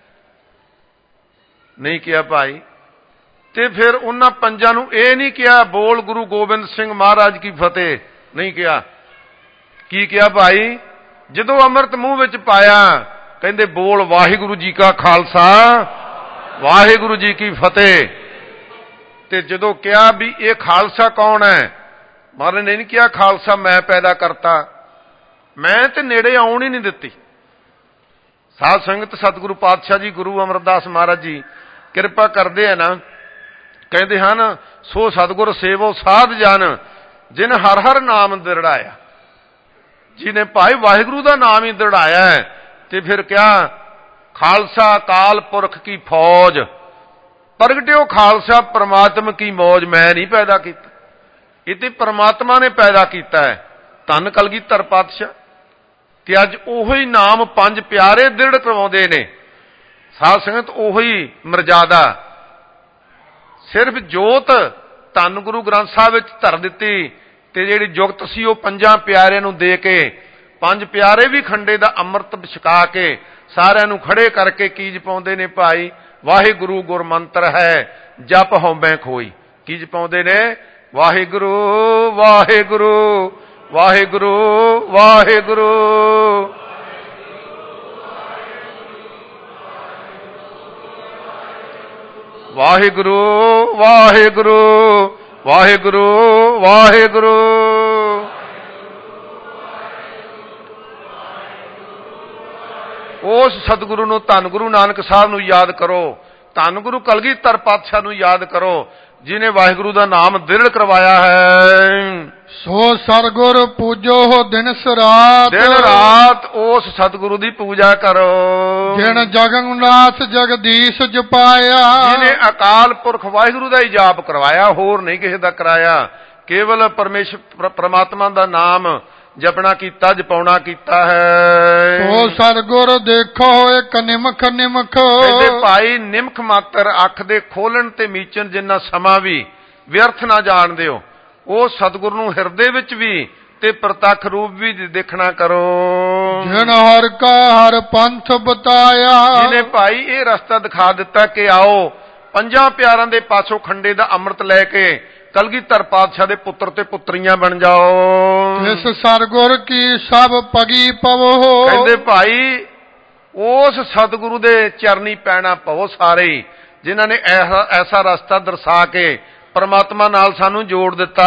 ਨਹੀਂ ਕਿਹਾ ਭਾਈ। ਤੇ ਫਿਰ ਉਹਨਾਂ 5 ਨੂੰ ਇਹ ਨਹੀਂ ਕਿਹਾ ਬੋਲ ਗੁਰੂ ਗੋਬਿੰਦ ਸਿੰਘ ਮਹਾਰਾਜ ਕੀ ਫਤਿਹ, ਨਹੀਂ ਕਿਹਾ। ਕੀ ਕਿਹਾ ਭਾਈ? ਜਦੋਂ ਅੰਮ੍ਰਿਤ ਮੂੰਹ ਵਿੱਚ ਪਾਇਆ, ਕਹਿੰਦੇ ਬੋਲ ਵਾਹਿਗੁਰੂ ਜੀ ਕਾ ਖਾਲਸਾ, ਵਾਹਿਗੁਰੂ ਜੀ ਕੀ ਫਤਿਹ। ਤੇ ਜਦੋਂ ਕਿਹਾ ਵੀ ਇਹ ਖਾਲਸਾ ਕੌਣ ਹੈ, ਮਹਾਰਾਜ ਨੇ ਨਹੀਂ ਕਿਹਾ ਖਾਲਸਾ ਮੈਂ ਪੈਦਾ ਕਰਤਾ, ਮੈਂ ਤੇ ਨੇੜੇ ਆਉਣ ਹੀ ਨਹੀਂ ਦਿੱਤੀ। ਸਾਧ ਸੰਗਤ ਸਤਿਗੁਰੂ ਪਾਤਸ਼ਾਹ ਜੀ, ਗੁਰੂ ਅਮਰਦਾਸ ਮਹਾਰਾਜ ਜੀ ਕਿਰਪਾ ਕਰਦੇ ਆ ਨਾ, ਕਹਿੰਦੇ ਹਨ ਸੋ ਸਤਿਗੁਰ ਸੇਵੋ ਸਾਧ ਜਨ ਜਿਨ ਹਰ ਹਰ ਨਾਮ ਦ੍ਰਿੜਾਇਆ। ਜਿਹਨੇ ਭਾਈ ਵਾਹਿਗੁਰੂ ਦਾ ਨਾਮ ਹੀ ਦ੍ਰਿੜਾਇਆ ਤੇ ਫਿਰ ਕਿਆ ਖਾਲਸਾ ਅਕਾਲ ਪੁਰਖ ਕੀ ਫੌਜ ਪ੍ਰਗਟਿਓ ਖਾਲਸਾ ਪ੍ਰਮਾਤਮ ਕੀ ਮੌਜ। ਮੈਂ ਨਹੀਂ ਪੈਦਾ ਕੀਤਾ, ਇਹ ਤੇ ਪ੍ਰਮਾਤਮਾ ਨੇ ਪੈਦਾ ਕੀਤਾ ਹੈ। ਧੰਨ ਕਲਗੀਧਰ ਪਾਤਸ਼ਾਹ ਤੇ ਅੱਜ ਉਹੀ ਨਾਮ ਪੰਜ ਪਿਆਰੇ ਦ੍ਰਿੜ ਕਰਵਾਉਂਦੇ ਨੇ। ਸਾਧ ਸੰਗਤ ਉਹੀ ਮਰਜ਼ਾਦਾ ਸਿਰਫ ਜੋਤ ਧੰਨ ਗੁਰੂ ਗ੍ਰੰਥ ਸਾਹਿਬ ਵਿੱਚ ਧਰ ਦਿੱਤੀ ਤੇ ਜਿਹੜੀ ਜੁਗਤ ਸੀ ਉਹ ਪੰਜਾਂ ਪਿਆਰਿਆਂ ਨੂੰ ਦੇ ਕੇ, ਪੰਜ ਪਿਆਰੇ ਵੀ ਖੰਡੇ ਦਾ ਅੰਮ੍ਰਿਤ ਛਕਾ ਕੇ ਸਾਰਿਆਂ ਨੂੰ ਖੜੇ ਕਰਕੇ ਕੀ ਜਪਾਉਂਦੇ ਨੇ ਭਾਈ? ਵਾਹਿਗੁਰੂ ਗੁਰਮੰਤਰ ਹੈ ਜਪ ਹਉਮੈ ਖੋਈ। ਕੀ ਜਪਾਉਂਦੇ ਨੇ? ਵਾਹਿਗੁਰੂ ਵਾਹਿਗੁਰੂ ਵਾਹਿਗੁਰੂ ਵਾਹਿਗੁਰੂ। ਵਾਹਿਗੁਰੂ ਵਾਹਿਗੁਰੂ ਵਾਹਿਗੁਰੂ ਵਾਹਿਗੁਰੂ। ਉਸ ਸਤਿਗੁਰੂ ਨੂੰ, ਧੰਨ ਗੁਰੂ ਨਾਨਕ ਸਾਹਿਬ ਨੂੰ ਯਾਦ ਕਰੋ, ਧੰਨ ਗੁਰੂ ਕਲਗੀਧਰ ਪਾਤਸ਼ਾਹ ਨੂੰ ਯਾਦ ਕਰੋ ਜਿਹਨੇ ਵਾਹਿਗੁਰੂ ਦਾ ਨਾਮ ਦ੍ਰਿੜ ਕਰਵਾਇਆ ਹੈ। ਸੋ ਸਰਗੁਰ ਪੂਜੋ ਦਿਨ ਰਾਤ, ਦਿਨ ਰਾਤ ਉਸ ਸਤਿਗੁਰੂ ਦੀ ਪੂਜਾ ਕਰੋ ਜਿਨ ਜਗਨਨਾਥ ਜਗਦੀਸ਼ ਜਪਾਇਆ। ਜਿਹਨੇ ਅਕਾਲ ਪੁਰਖ ਵਾਹਿਗੁਰੂ ਦਾ ਹੀ ਜਾਪ ਕਰਵਾਇਆ, ਹੋਰ ਨਹੀਂ ਕਿਸੇ ਦਾ ਕਰਾਇਆ। ਕੇਵਲ ਪਰਮੇਸ਼ਰ ਪ੍ਰਮਾਤਮਾ ਦਾ ਨਾਮ ਜਪਣਾ ਕੀਤਾ, ਜਪਾਉਣਾ ਕੀਤਾ ਹੈ। ਸੋ ਸਰਗੁਰ ਦੇਖੋ ਇੱਕ ਨਿਮਖ ਨਿਮਖ। ਕਹਿੰਦੇ ਭਾਈ ਨਿਮਖ ਮਾਤਰ ਅੱਖ ਦੇ ਖੋਲਣ ਤੇ ਮੀਚਣ ਜਿੰਨਾ ਸਮਾਂ ਵੀ ਵਿਅਰਥ ਨਾ ਜਾਣ ਦਿਓ। ਉਹ ਸਤਿਗੁਰ ਨੂੰ ਹਿਰਦੇ ਵਿੱਚ ਵੀ ਤੇ ਪ੍ਰਤੱਖ ਰੂਪ ਵੀ ਦੇਖਣਾ ਕਰੋ। ਜਿਨ ਹਰ ਕਾ ਹਰ ਪੰਥ ਬਤਾਇਆ। ਜਿਹਨੇ ਭਾਈ ਇਹ ਰਸਤਾ ਦਿਖਾ ਦਿੱਤਾ ਕਿ ਆਓ ਪੰਜਾਂ ਪਿਆਰਾਂ ਦੇ ਪਾਸੋਂ ਖੰਡੇ ਦਾ ਅੰਮ੍ਰਿਤ ਲੈ ਕੇ ਕਲਗੀਧਰ ਪਾਤਸ਼ਾਹ ਦੇ ਪੁੱਤਰ ਤੇ ਪੁੱਤਰੀਆਂ ਬਣ ਜਾਓ। ਇਸ ਸਰਗੁਰ ਕੀ ਸਭ ਪਗੀ ਪਵੋ। ਕਹਿੰਦੇ ਭਾਈ ਉਸ ਸਤਿਗੁਰੂ ਦੇ ਚਰਨੀ ਪੈਣਾ ਪਵੋ ਸਾਰੇ, ਜਿਨ੍ਹਾਂ ਨੇ ਐਸਾ ਰਸਤਾ ਦਰਸਾ ਕੇ ਪਰਮਾਤਮਾ ਨਾਲ ਸਾਨੂੰ ਜੋੜ ਦਿੱਤਾ।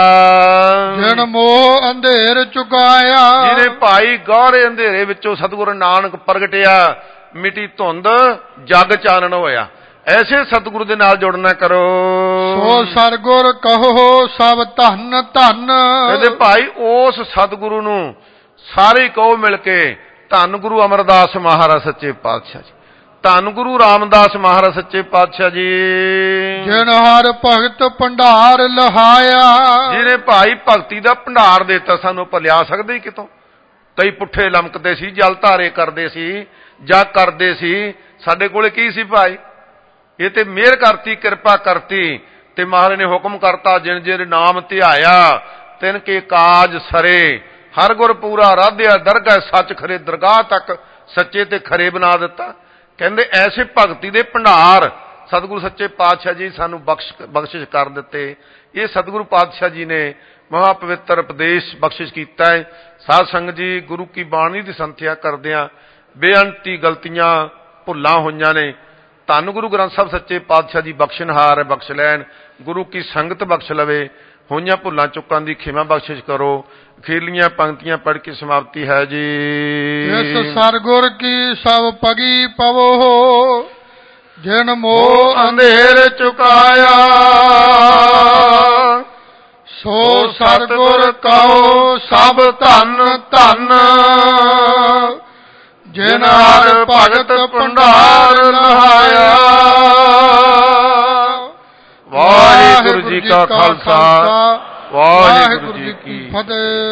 ਜਿਨ ਮੋਹ ਅੰਧੇਰ ਚੁਕਾਇਆ। ਜਿਹਨੇ ਭਾਈ ਗਹਿਰੇ ਅੰਧੇਰੇ ਵਿੱਚੋਂ ਸਤਿਗੁਰੂ ਨਾਨਕ ਪ੍ਰਗਟਿਆ, ਮਿਟੀ ਧੁੰਦ ਜਗ ਚਾਨਣ ਹੋਇਆ। ਐਸੇ ਸਤਿਗੁਰੂ ਦੇ ਨਾਲ ਜੁੜਨਾ ਕਰੋ। ਸੋ ਸਰਗੁਰ ਕਹੋ ਸਭ ਧੰਨ ਧੰਨ। ਕਹਿੰਦੇ ਭਾਈ ਉਸ ਸਤਿਗੁਰੂ ਨੂੰ ਸਾਰੇ ਕਹੋ ਮਿਲ ਕੇ ਧੰਨ ਗੁਰੂ ਅਮਰਦਾਸ ਮਹਾਰਾਜ ਸੱਚੇ ਪਾਤਸ਼ਾਹ ਜੀ, ਧੰਨ ਗੁਰੂ ਰਾਮਦਾਸ ਮਹਾਰਾਜ ਸੱਚੇ ਪਾਤਸ਼ਾਹ ਜੀ। ਜਿਨ ਹਰ ਭਗਤ ਭੰਡਾਰ ਲਹਾਇਆ। ਜਿਹਨੇ ਭਾਈ ਭਗਤੀ ਦਾ ਭੰਡਾਰ ਦਿੱਤਾ ਸਾਨੂੰ, ਆਪਾਂ ਲਿਆ ਸਕਦੇ ਹੀ ਕਿਤੋਂ? ਕਈ ਪੁੱਠੇ ਲਮਕਦੇ ਸੀ, ਜਲ ਧਾਰੇ ਕਰਦੇ ਸੀ, ਜਗ ਕਰਦੇ ਸੀ। ਸਾਡੇ ਕੋਲੇ ਕੀ ਸੀ ਭਾਈ? ਇਹ ਤੇ ਮਿਹਰ ਕਰਤੀ, ਕਿਰਪਾ ਕਰਤੀ ਤੇ ਮਹਾਰਾਜ ਨੇ ਹੁਕਮ ਕਰਤਾ ਜਿਨ ਜਿਨ ਨਾਮ ਧਿਆਇਆ ਤਿਨ ਕੇ ਕਾਜ ਸਰੇ। ਹਰ ਗੁਰ ਪੂਰਾ ਰਾਧਿਆ ਦਰਗਾਹ ਸੱਚ ਖਰੇ, ਦਰਗਾਹ ਤੱਕ ਸੱਚੇ ਤੇ ਖਰੇ ਬਣਾ ਦਿੱਤਾ। ਕਹਿੰਦੇ ਐਸੇ ਭਗਤੀ ਦੇ ਭੰਡਾਰ ਸਤਿਗੁਰੂ ਸੱਚੇ ਪਾਤਸ਼ਾਹ ਜੀ ਸਾਨੂੰ ਬਖਸ਼ਿਸ਼ ਕਰ ਦਿੱਤੇ। ਇਹ ਸਤਿਗੁਰੂ ਪਾਤਸ਼ਾਹ ਜੀ ਨੇ ਮਹਾ ਪਵਿੱਤਰ ਉਪਦੇਸ਼ ਬਖਸ਼ਿਸ਼ ਕੀਤਾ ਹੈ। ਸਾਧ ਸੰਗਤ ਜੀ, ਗੁਰੂ ਕੀ ਬਾਣੀ ਦੀ ਸੰਥਿਆ ਕਰਦਿਆਂ ਬੇਅੰਤੀ ਗਲਤੀਆਂ ਭੁੱਲਾਂ ਹੋਈਆਂ ਨੇ। ਧੰਨ ਗੁਰੂ ਗ੍ਰੰਥ ਸਾਹਿਬ ਸੱਚੇ ਪਾਤਸ਼ਾਹ ਜੀ ਬਖਸ਼ਣਹਾਰ ਹੈ, ਬਖਸ਼ ਲੈਣ। ਗੁਰੂ ਕੀ ਸੰਗਤ ਬਖਸ਼ ਲਵੇ। ਹੋਈਆਂ ਭੁੱਲਾਂ ਚੁੱਕਾਂ ਦੀ ਖਿਮਾ ਬਖਸ਼ਿਸ਼ ਕਰੋ। ਅਖੀਰਲੀਆਂ ਪੰਕਤੀਆਂ ਪੜ੍ਹ ਕੇ ਸਮਾਪਤੀ ਹੈ ਜੀ। ਇਸ ਸਰਗੁਰ ਕੀ ਸਭ ਪਗੀ ਪਵੋ। ਜਿਨ ਮੋਹ ਅੰਧੇਰ ਚੁਕਾਇਆ। ਸੋ ਸਰਗੁਰ ਕਹੋ ਸਭ ਧੰਨ ਧੰਨ। ਜਿਨ ਹਰ ਭਗਤ ਭੰਡਾਰ ਲਹਾਇਆ। ਵਾਹਿਗੁਰੂ ਜੀ ਕਾ ਖਾਲਸਾ, ਵਾਹਿਗੁਰੂ ਜੀ ਕੀ ਫਤਿਹ।